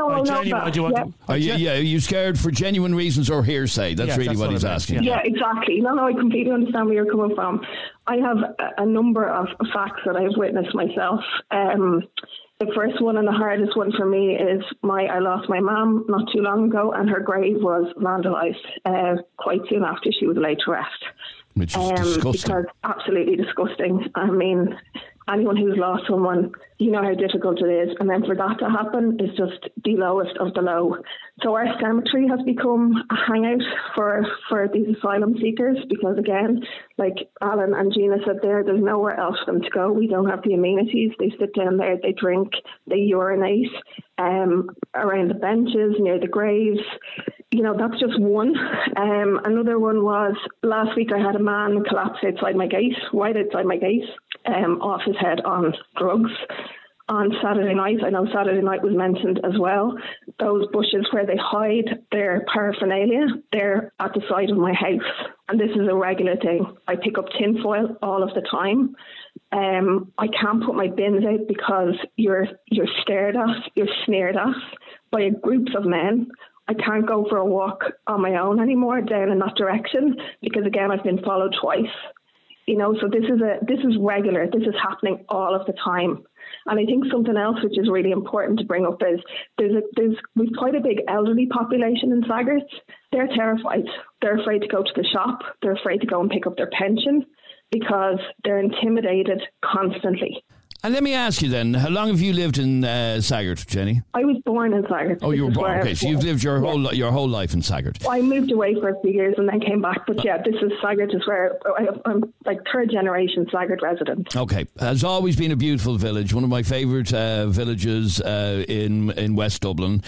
no. Are you scared for genuine reasons or hearsay? That's really what he's asking. Yeah, exactly. No, I completely understand where you're coming from. I have a number of facts that I've witnessed myself. The first one and the hardest one for me is I lost my mum not too long ago, and her grave was vandalised quite soon after she was laid to rest. Which is disgusting. Because absolutely disgusting. I mean, anyone who's lost someone, you know how difficult it is. And then for that to happen is just the lowest of the low. So our cemetery has become a hangout for these asylum seekers because, again, like Alan and Gina said there's nowhere else for them to go. We don't have the amenities. They sit down there, they drink, they urinate around the benches, near the graves. That's just one. Another one was last week I had a man collapse right outside my gate, off his head on drugs. On Saturday night, I know Saturday night was mentioned as well, those bushes where they hide their paraphernalia, they're at the side of my house. And this is a regular thing. I pick up tinfoil all of the time. I can't put my bins out because you're stared at, you're sneered at by groups of men. I can't go for a walk on my own anymore down in that direction because, again, I've been followed twice. So this is regular. This is happening all of the time. And I think something else which is really important to bring up is we've quite a big elderly population in Sagart. They're terrified. They're afraid to go to the shop. They're afraid to go and pick up their pension because they're intimidated constantly. And let me ask you then, how long have you lived in Sagart, Jenny? I was born in Sagart. Oh, you were born. Okay, so you've lived your whole life in Sagart. I moved away for a few years and then came back. But this is Sagart, is where I'm like third generation Sagart resident. Okay, has always been a beautiful village. One of my favourite villages in West Dublin.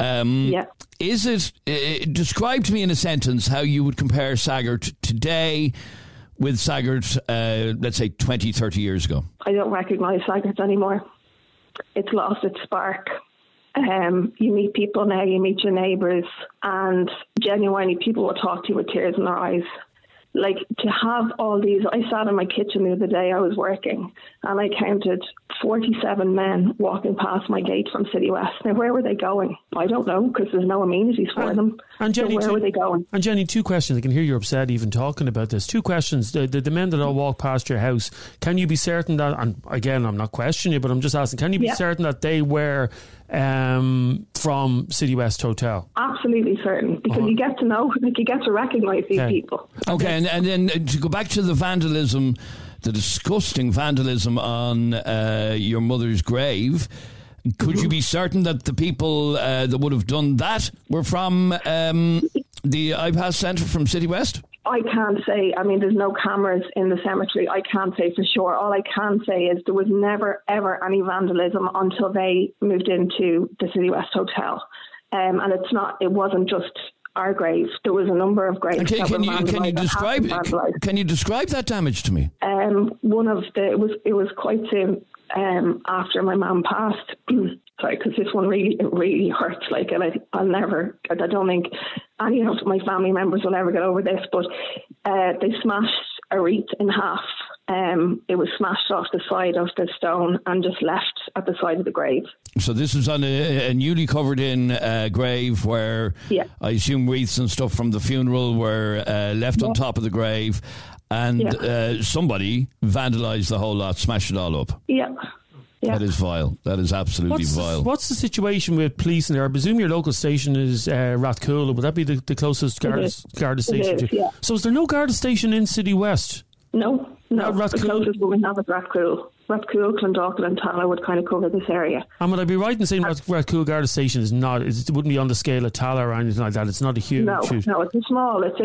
Is it? Describe to me in a sentence how you would compare Sagart today with Sagart, let's say 20, 30 years ago? I don't recognise Sagart anymore. It's lost its spark. You meet people now, you meet your neighbours, and genuinely people will talk to you with tears in their eyes. Like, to have all these, I sat in my kitchen the other day, I was working, and I counted 47 men walking past my gate from City West. Now, where were they going? I don't know, because there's no amenities for them. And Jenny, so where were they going? And Jenny, two questions. I can hear you're upset even talking about this. Two questions. The men that all walk past your house, can you be certain that, and again, I'm not questioning you, but I'm just asking, can you be certain that they were from City West Hotel? Absolutely certain, because you get to know, you get to recognise these people. Okay, and then to go back to the vandalism, the disgusting vandalism on your mother's grave, could you be certain that the people that would have done that were from the iPass Centre from City West? I can't say. I mean, there's no cameras in the cemetery. I can't say for sure. All I can say is there was never, ever any vandalism until they moved into the City West Hotel. And it wasn't just our grave. There was a number of graves. Can you describe that damage to me? It was quite soon after my mum passed. Sorry, because this one really hurts. Like, and I don't think any of my family members will ever get over this. But they smashed a wreath in half. It was smashed off the side of the stone and just left at the side of the grave. So this was on a newly covered in grave where I assume wreaths and stuff from the funeral were left on top of the grave, and somebody vandalised the whole lot, smashed it all up. Yeah. That is vile. That is absolutely vile. What's the situation with police in there? I presume your local station is Rathcoole. Would that be the closest Garda station? So is there no Garda station in City West? No. The closest one we have is Rathcoole. Rathcoole, Clondalkin and Tala would kind of cover this area. And would I be right in saying Rathcoole Garda Station is not? It wouldn't be on the scale of Tala or anything like that. It's not a huge. No, it's a small. It's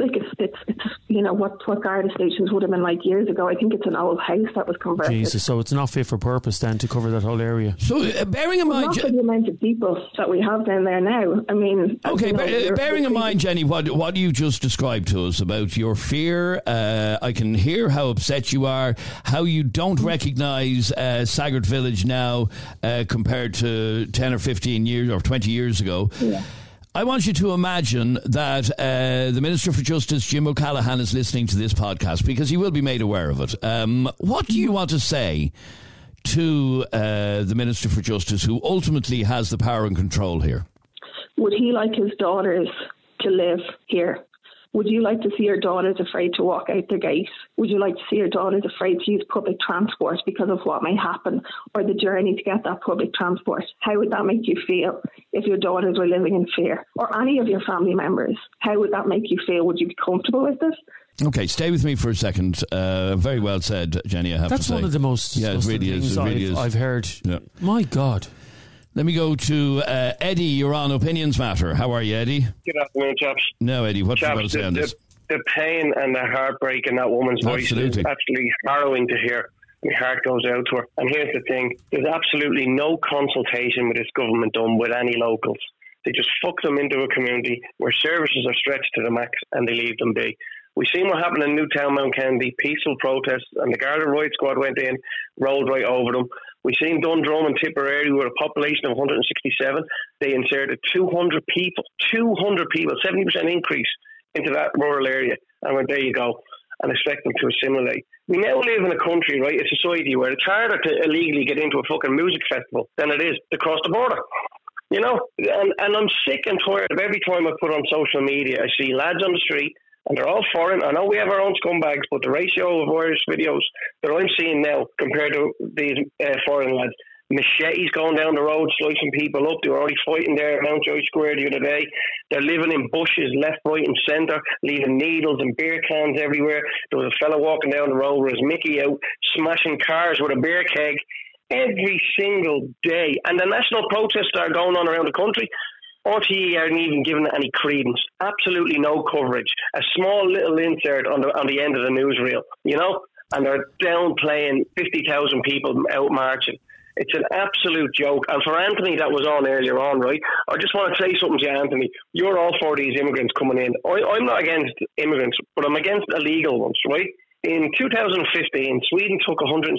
you know what Garda stations would have been like years ago. I think it's an old house that was converted. Jesus, so it's not fit for purpose then to cover that whole area. So bearing in mind, not for the amount of people that we have down there now. I mean, okay, bearing in mind, Jenny, what you just described to us about your fear, I can hear how upset you are, how you don't recognise Sagart Village now compared to 10 or 15 years or 20 years ago. Yeah. I want you to imagine that the Minister for Justice, Jim O'Callaghan, is listening to this podcast, because he will be made aware of it. What do you want to say to the Minister for Justice, who ultimately has the power and control here? Would he like his daughters to live here? Would you like to see your daughters afraid to walk out the gate? Would you like to see your daughters afraid to use public transport because of what may happen, or the journey to get that public transport? How would that make you feel if your daughters were living in fear, or any of your family members? How would that make you feel? Would you be comfortable with this? Okay, stay with me for a second. Very well said, Jenny, I have to say. That's one of the most things I've heard. Yeah. My God. Let me go to Eddie. You're on Opinions Matter. How are you, Eddie? Good afternoon, chaps. No, Eddie, what do you want to say on this? The pain and the heartbreak in that woman's voice is absolutely harrowing to hear. My heart goes out to her. And here's the thing. There's absolutely no consultation with this government done with any locals. They just fuck them into a community where services are stretched to the max and they leave them be. We've seen what happened in Newtown, Mount Kennedy, peaceful protests, and the Garda Riot Squad went in, rolled right over them. We've seen Dundrum and Tipperary with a population of 167. They inserted 200 people, 70% increase into that rural area. And went, there you go, and expect them to assimilate. We now live in a country, right, a society where it's harder to illegally get into a fucking music festival than it is to cross the border. You know, and I'm sick and tired of every time I put on social media, I see lads on the street, and they're all foreign. I know we have our own scumbags, but the ratio of Irish videos that I'm seeing now compared to these foreign lads, machetes going down the road, slicing people up. They were already fighting there at Mountjoy Square the other day. They're living in bushes, left, right and centre, leaving needles and beer cans everywhere. There was a fella walking down the road with his Mickey out, smashing cars with a beer keg every single day. And the national protests are going on around the country. RTE aren't even giving it any credence. Absolutely no coverage. A small little insert on the end of the newsreel, you know, and they're downplaying 50,000 people out marching. It's an absolute joke. And for Anthony, that was on earlier on, right? I just want to say something to you, Anthony. You're all for these immigrants coming in. I'm not against immigrants, but I'm against illegal ones, right? In 2015, Sweden took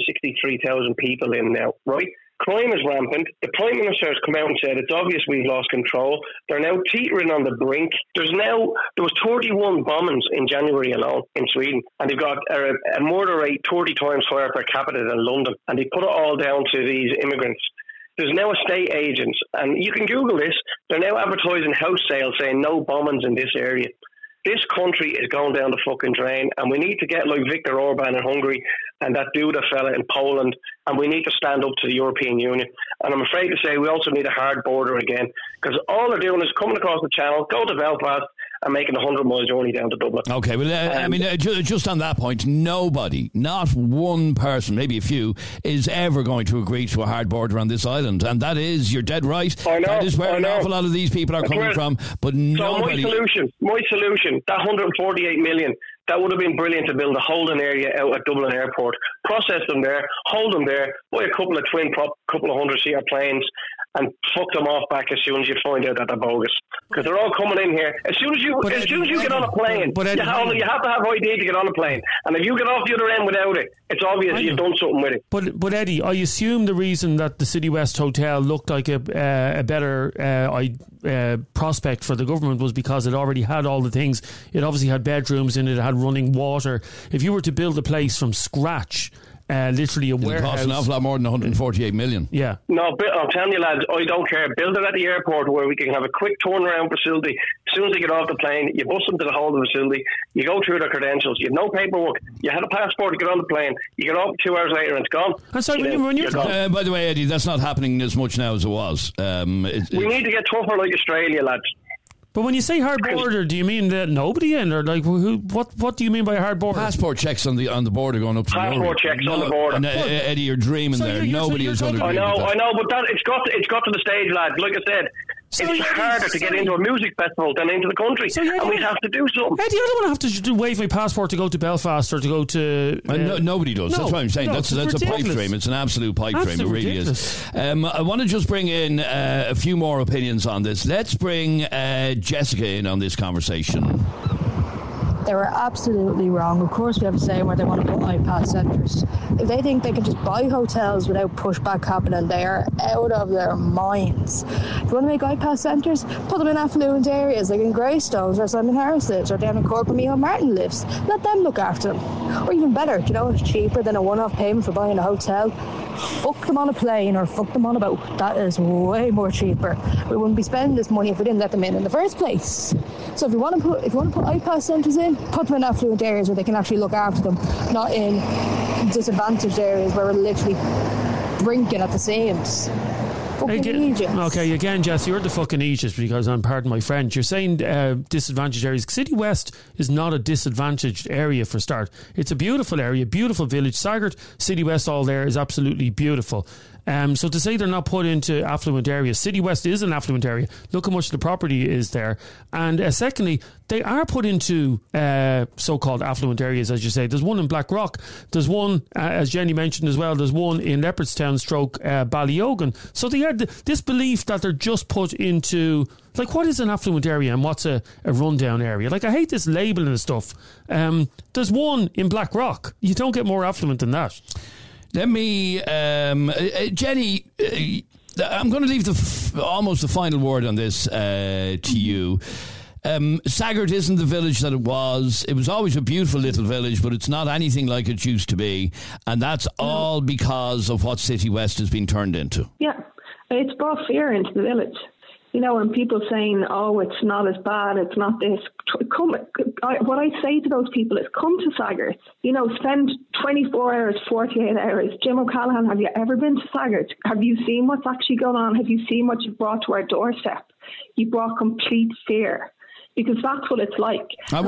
163,000 people in now, right? Crime is rampant. The Prime Minister has come out and said it's obvious we've lost control. They're now teetering on the brink. There was 31 bombings in January alone in Sweden, and they've got a murder rate 30 times higher per capita than London, and they put it all down to these immigrants. There's now estate agents, and you can Google this, they're now advertising house sales saying no bombings in this area. This country is going down the fucking drain, and we need to get like Viktor Orban in Hungary and that Duda fella in Poland, and we need to stand up to the European Union. And I'm afraid to say we also need a hard border again, because all they're doing is coming across the channel, go to Belfast, and making a 100-mile journey down to Dublin. Okay, well, I mean, just on that point, nobody, not one person, maybe a few, is ever going to agree to a hard border on this island. And that is, you're dead right. I know, that is where an awful lot of these people are coming from. But nobody... So my solution, that 148 million, that would have been brilliant to build a holding area out at Dublin Airport. Process them there, hold them there, buy a couple of couple of 100-seater planes, and fuck them off back as soon as you find out that they're bogus. Because they're all coming in here. As soon as you get on a plane, you have to have ID to get on a plane. And if you get off the other end without it, it's obvious you've done something with it. But Eddie, I assume the reason that the City West Hotel looked like a better prospect for the government was because it already had all the things. It obviously had bedrooms in it, it had running water. If you were to build a place from scratch, literally a warehouse. It costs an awful lot more than 148 million. Yeah. No, I'm telling you, lads, I don't care. Build it at the airport where we can have a quick turnaround facility. As soon as they get off the plane, you bus them to the whole of the facility. You go through their credentials. You have no paperwork. You had a passport to get on the plane. You get off 2 hours later and it's gone. And so when you're gone. By the way, Eddie, that's not happening as much now as it was. We need to get tougher like Australia, lads. But when you say hard border, do you mean that nobody in, or like what do you mean by a hard border? Passport checks on the border going up to passport checks on the border. Eddie, you're dreaming there. Nobody is going to. I know, but it's got to the stage, lad. Like I said, it's harder to get into a music festival than into the country, and we have to do something. Eddie, I don't want to have to wave my passport to go to Belfast or to go to. Nobody does. That's what I'm saying. That's a pipe dream. It's an absolute pipe dream. It really is. I want to just bring in a few more opinions on this. Let's bring Jessica in on this conversation. They were absolutely wrong. Of course, we have a say where they want to put iPad centres. If they think they can just buy hotels without pushback happening, they are out of their minds. If you want to make iPad centres, put them in affluent areas like in Greystones or Simon Harris lives, or down in Cork where Micheál Martin lives. Let them look after them. Or even better, it's cheaper than a one-off payment for buying a hotel. Fuck them on a plane or fuck them on a boat. That is way more cheaper. We wouldn't be spending this money if we didn't let them in the first place. So if you want to put iPad centres in, put them in affluent areas where they can actually look after them, not in disadvantaged areas where we're literally drinking at the Seams. Okay, again, Jess, you're the fucking Egypt because I'm pardon my French. You're saying disadvantaged areas. City West is not a disadvantaged area for start. It's a beautiful area, beautiful village. Sagart, City West, all there is absolutely beautiful. So to say they're not put into affluent areas, City West is an affluent area. Look how much the property is there. And secondly, they are put into so-called affluent areas, as you say. There's one in Blackrock. There's one, as Jenny mentioned as well, there's one in Leopardstown Ballyogan. So they had this belief that they're just put into, like, what is an affluent area and what's a rundown area? Like, I hate this labelling and stuff. There's one in Blackrock. You don't get more affluent than that. Let me, Jenny, I'm going to leave almost the final word on this to you. Sagart isn't the village that it was. It was always a beautiful little village, but it's not anything like it used to be. And that's all because of what City West has been turned into. Yeah, it's brought fear into the village. And people saying, oh, it's not as bad, it's not this. What I say to those people is come to Sagart. Spend 24 hours, 48 hours. Jim O'Callaghan, have you ever been to Sagart? Have you seen what's actually going on? Have you seen what you've brought to our doorstep? You brought complete fear. Because that's what it's like. I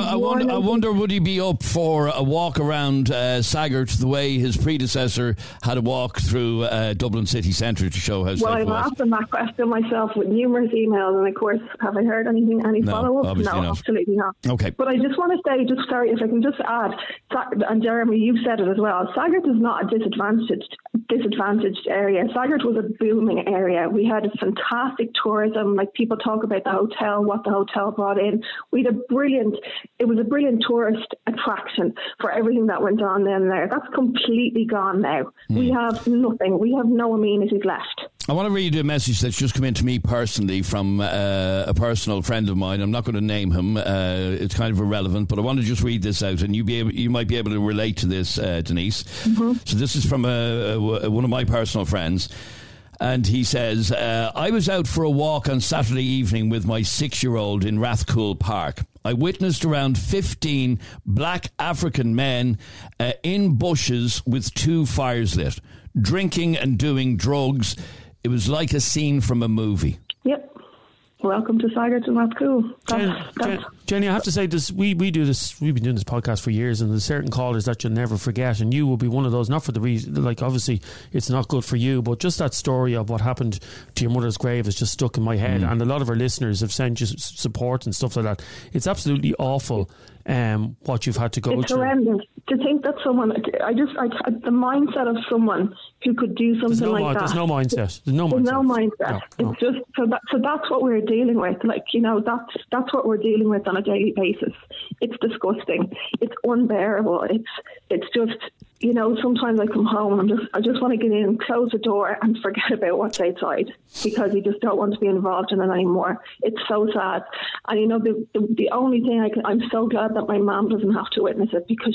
wonder, would he be up for a walk around Sagart the way his predecessor had a walk through Dublin city centre to show how safe it was? Well, I've asked him that question myself with numerous emails, and of course, have I heard any follow-up? No, absolutely not. Okay. But I just want to say, sorry, if I can just add, and Jeremy, you've said it as well, Sagart is not a disadvantaged area. Sagart was a booming area. We had a fantastic tourism, like people talk about the hotel, what the hotel brought in. It was a brilliant tourist attraction for everything that went on then there. That's completely gone now. We have nothing. We have no amenities left. I want to read a message that's just come in to me personally from a personal friend of mine. I'm not going to name him. It's kind of irrelevant, but I want to just read this out, and you might be able to relate to this, Denise. Mm-hmm. So this is from one of my personal friends. And he says, I was out for a walk on Saturday evening with my 6-year-old in Rathcoole Park. I witnessed around 15 black African men in bushes with 2 fires lit, drinking and doing drugs. It was like a scene from a movie. Yep. Welcome to Sagart and Rathcoole. Jenny, I have to say this. We do this. We've been doing this podcast for years, and there's certain callers that you'll never forget, and you will be one of those. Not for the reason, like obviously it's not good for you, but just that story of what happened to your mother's grave is just stuck in my head. And a lot of our listeners have sent you support and stuff like that. It's absolutely awful. What you've had to go through. It's horrendous. To think that someone, the mindset of someone who could do something like that. There's no mindset. There's no mindset. No. It's just so that's what we're dealing with. Like, that's what we're dealing with on a daily basis. It's disgusting. It's unbearable. It's just, sometimes I come home and I just want to get in, close the door and forget about what's outside, because you just don't want to be involved in it anymore. It's so sad. And the only thing I'm so glad that my mum doesn't have to witness it, because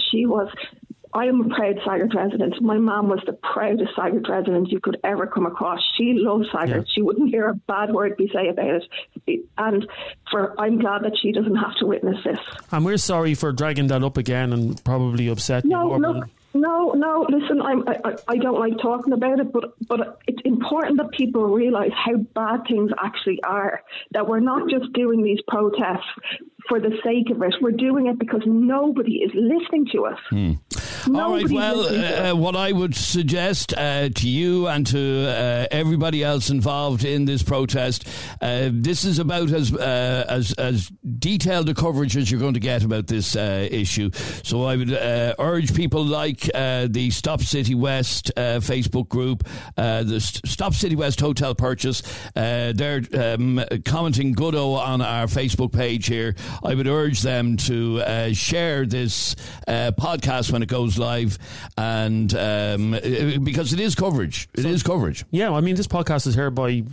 I am a proud Sagart resident. My mum was the proudest Sagart resident you could ever come across. She loves Sagart. Yeah. She wouldn't hear a bad word be said about it. And I'm glad that she doesn't have to witness this. And we're sorry for dragging that up again and probably upsetting you. Look, No. Listen, I don't like talking about it, but it's important that people realise how bad things actually are. That we're not just doing these protests for the sake of it. We're doing it because nobody is listening to us. All right, well, what I would suggest to you and to everybody else involved in this protest, this is about as detailed a coverage as you're going to get about this issue. So I would urge people like the Stop City West Facebook group, the Stop City West Hotel Purchase, they're commenting goodo on our Facebook page here. I would urge them to share this podcast when it goes live, and because it is coverage. It is coverage. Yeah, I mean, this podcast is heard by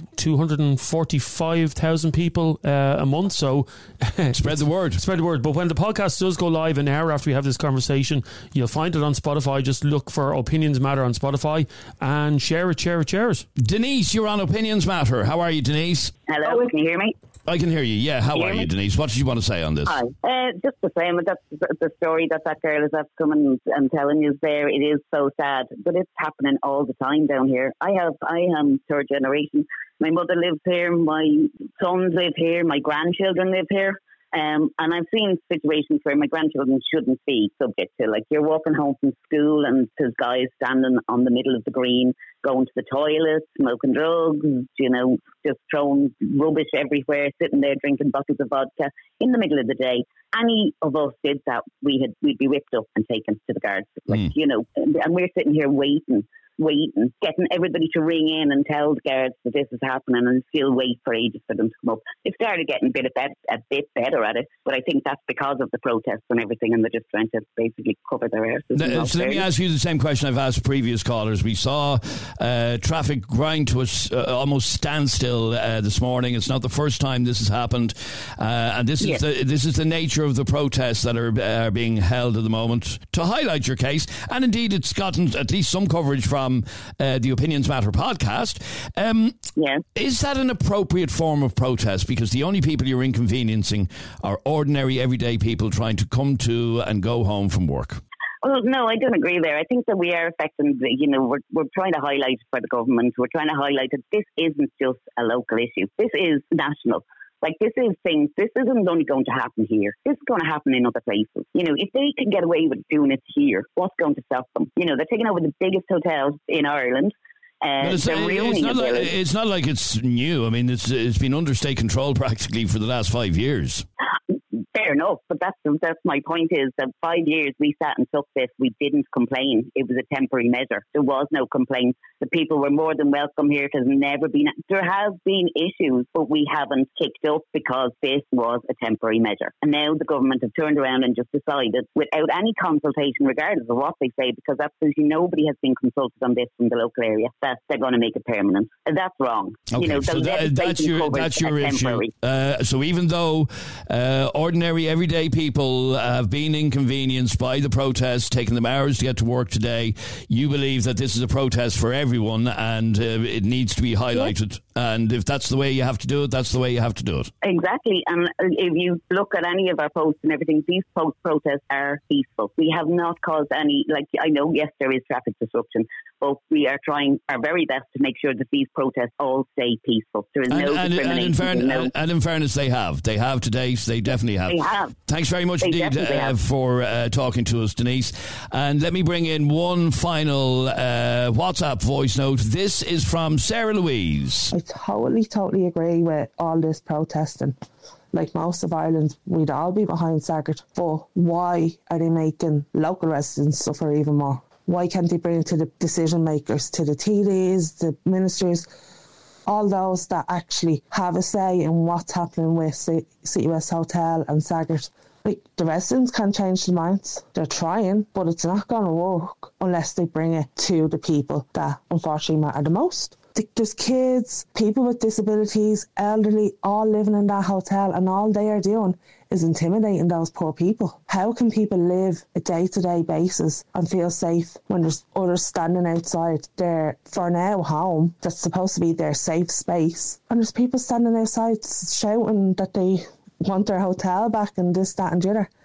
245,000 people a month, so spread the word. Spread the word. But when the podcast does go live an hour after we have this conversation, you'll find it on Spotify. Just look for Opinions Matter on Spotify and share it. Denise, you're on Opinions Matter. How are you, Denise? Hello, can you hear me? I can hear you, yeah. How are you, Denise? What did you want to say on this? Hi. Just the same. That's the story that girl is after coming and telling you there. It is so sad, but it's happening all the time down here. I am third generation. My mother lives here. My sons live here. My grandchildren live here. And I've seen situations where my grandchildren shouldn't be subject to, like you're walking home from school and there's guys standing on the middle of the green, going to the toilet, smoking drugs, just throwing rubbish everywhere, sitting there drinking bottles of vodka in the middle of the day. Any of us did that, we'd be whipped up and taken to the guards. And we're sitting here waiting, getting everybody to ring in and tell the guards that this is happening, and still wait for ages for them to come up. They've started getting a bit better at it, but I think that's because of the protests and everything, and they're just trying to basically cover their arses. So let me ask you the same question I've asked previous callers. We saw traffic grind to a almost standstill this morning. It's not the first time this has happened, and this is the nature of the protests that are being held at the moment to highlight your case, and indeed it's gotten at least some coverage from the Opinions Matter podcast. Is that an appropriate form of protest? Because the only people you're inconveniencing are ordinary, everyday people trying to come to and go home from work. Well, no, I don't agree there. I think that we are affecting, we're trying to highlight for the government. We're trying to highlight that this isn't just a local issue. This is national. Like, this isn't only going to happen here. This is going to happen in other places. If they can get away with doing it here, what's going to stop them? They're taking over the biggest hotels in Ireland. It's not like it's new. I mean, it's been under state control practically for the last 5 years. Fair enough, but that's my point is that 5 years we sat and took this. We didn't complain. It was a temporary measure. There was no complaint. The people were more than welcome here. There have been issues, but we haven't kicked up because this was a temporary measure. And now the government have turned around and just decided, without any consultation, regardless of what they say, because absolutely nobody has been consulted on this from the local area, that they're going to make it permanent. And that's wrong. Okay, that's your issue. So even though ordinary, everyday people have been inconvenienced by the protest, taking them hours to get to work today, you believe that this is a protest for everyone and it needs to be highlighted. Yeah. And if that's the way you have to do it, that's the way you have to do it. Exactly. And if you look at any of our posts and everything, these protests are peaceful. We have not caused any, I know, yes, there is traffic disruption, but we are trying our very best to make sure that these protests all stay peaceful. There is no discrimination. And in fairness, they have. They have to date. They definitely have. They have. Thanks very much indeed for talking to us, Denise. And let me bring in one final WhatsApp voice note. This is from Sarah Louise. I totally agree with all this protesting. Like most of Ireland, we'd all be behind Saggart. But why are they making local residents suffer even more? Why can't they bring it to the decision makers, to the TDs, the ministers, all those that actually have a say in what's happening with City West Hotel and Saggart? Like, the residents can't change their minds. They're trying, but it's not going to work unless they bring it to the people that unfortunately matter the most. There's kids, people with disabilities, elderly, all living in that hotel, and all they are doing is intimidating those poor people. How can people live a day-to-day basis and feel safe when there's others standing outside their, for now, home that's supposed to be their safe space, and there's people standing outside shouting that they want their hotel back and this, that and the other?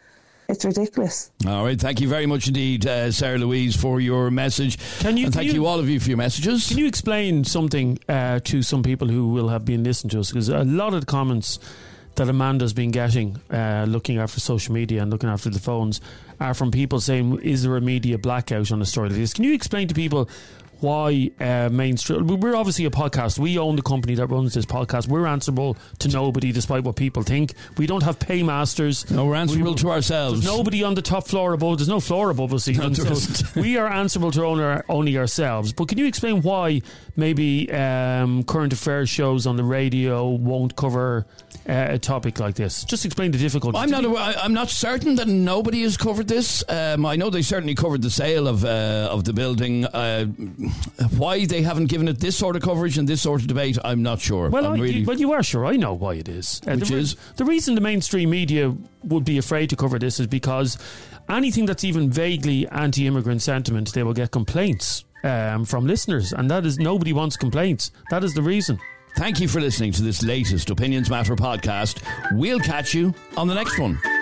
It's ridiculous. All right, thank you very much indeed, Sarah Louise, for your message. Thank you all of you for your messages. Can you explain something to some people who will have been listening to us? Because a lot of the comments that Amanda's been getting, looking after social media and looking after the phones, are from people saying, is there a media blackout on a story like this? Can you explain to people why mainstream... We're obviously a podcast. We own the company that runs this podcast. We're answerable to nobody, despite what people think. We don't have paymasters. No, we're answerable to ourselves. There's nobody on the top floor above. There's no floor above us even. So we are answerable to only ourselves. But can you explain why maybe current affairs shows on the radio won't cover a topic like this? Just explain the difficulty. I'm not certain that nobody has covered this. I know they certainly covered the sale of the building. Why they haven't given it this sort of coverage and this sort of debate, I'm not sure. Well, you are sure. I know why it is. The reason the mainstream media would be afraid to cover this is because anything that's even vaguely anti-immigrant sentiment, they will get complaints from listeners, and that is, nobody wants complaints. That is the reason. Thank you for listening to this latest Opinions Matter podcast. We'll catch you on the next one.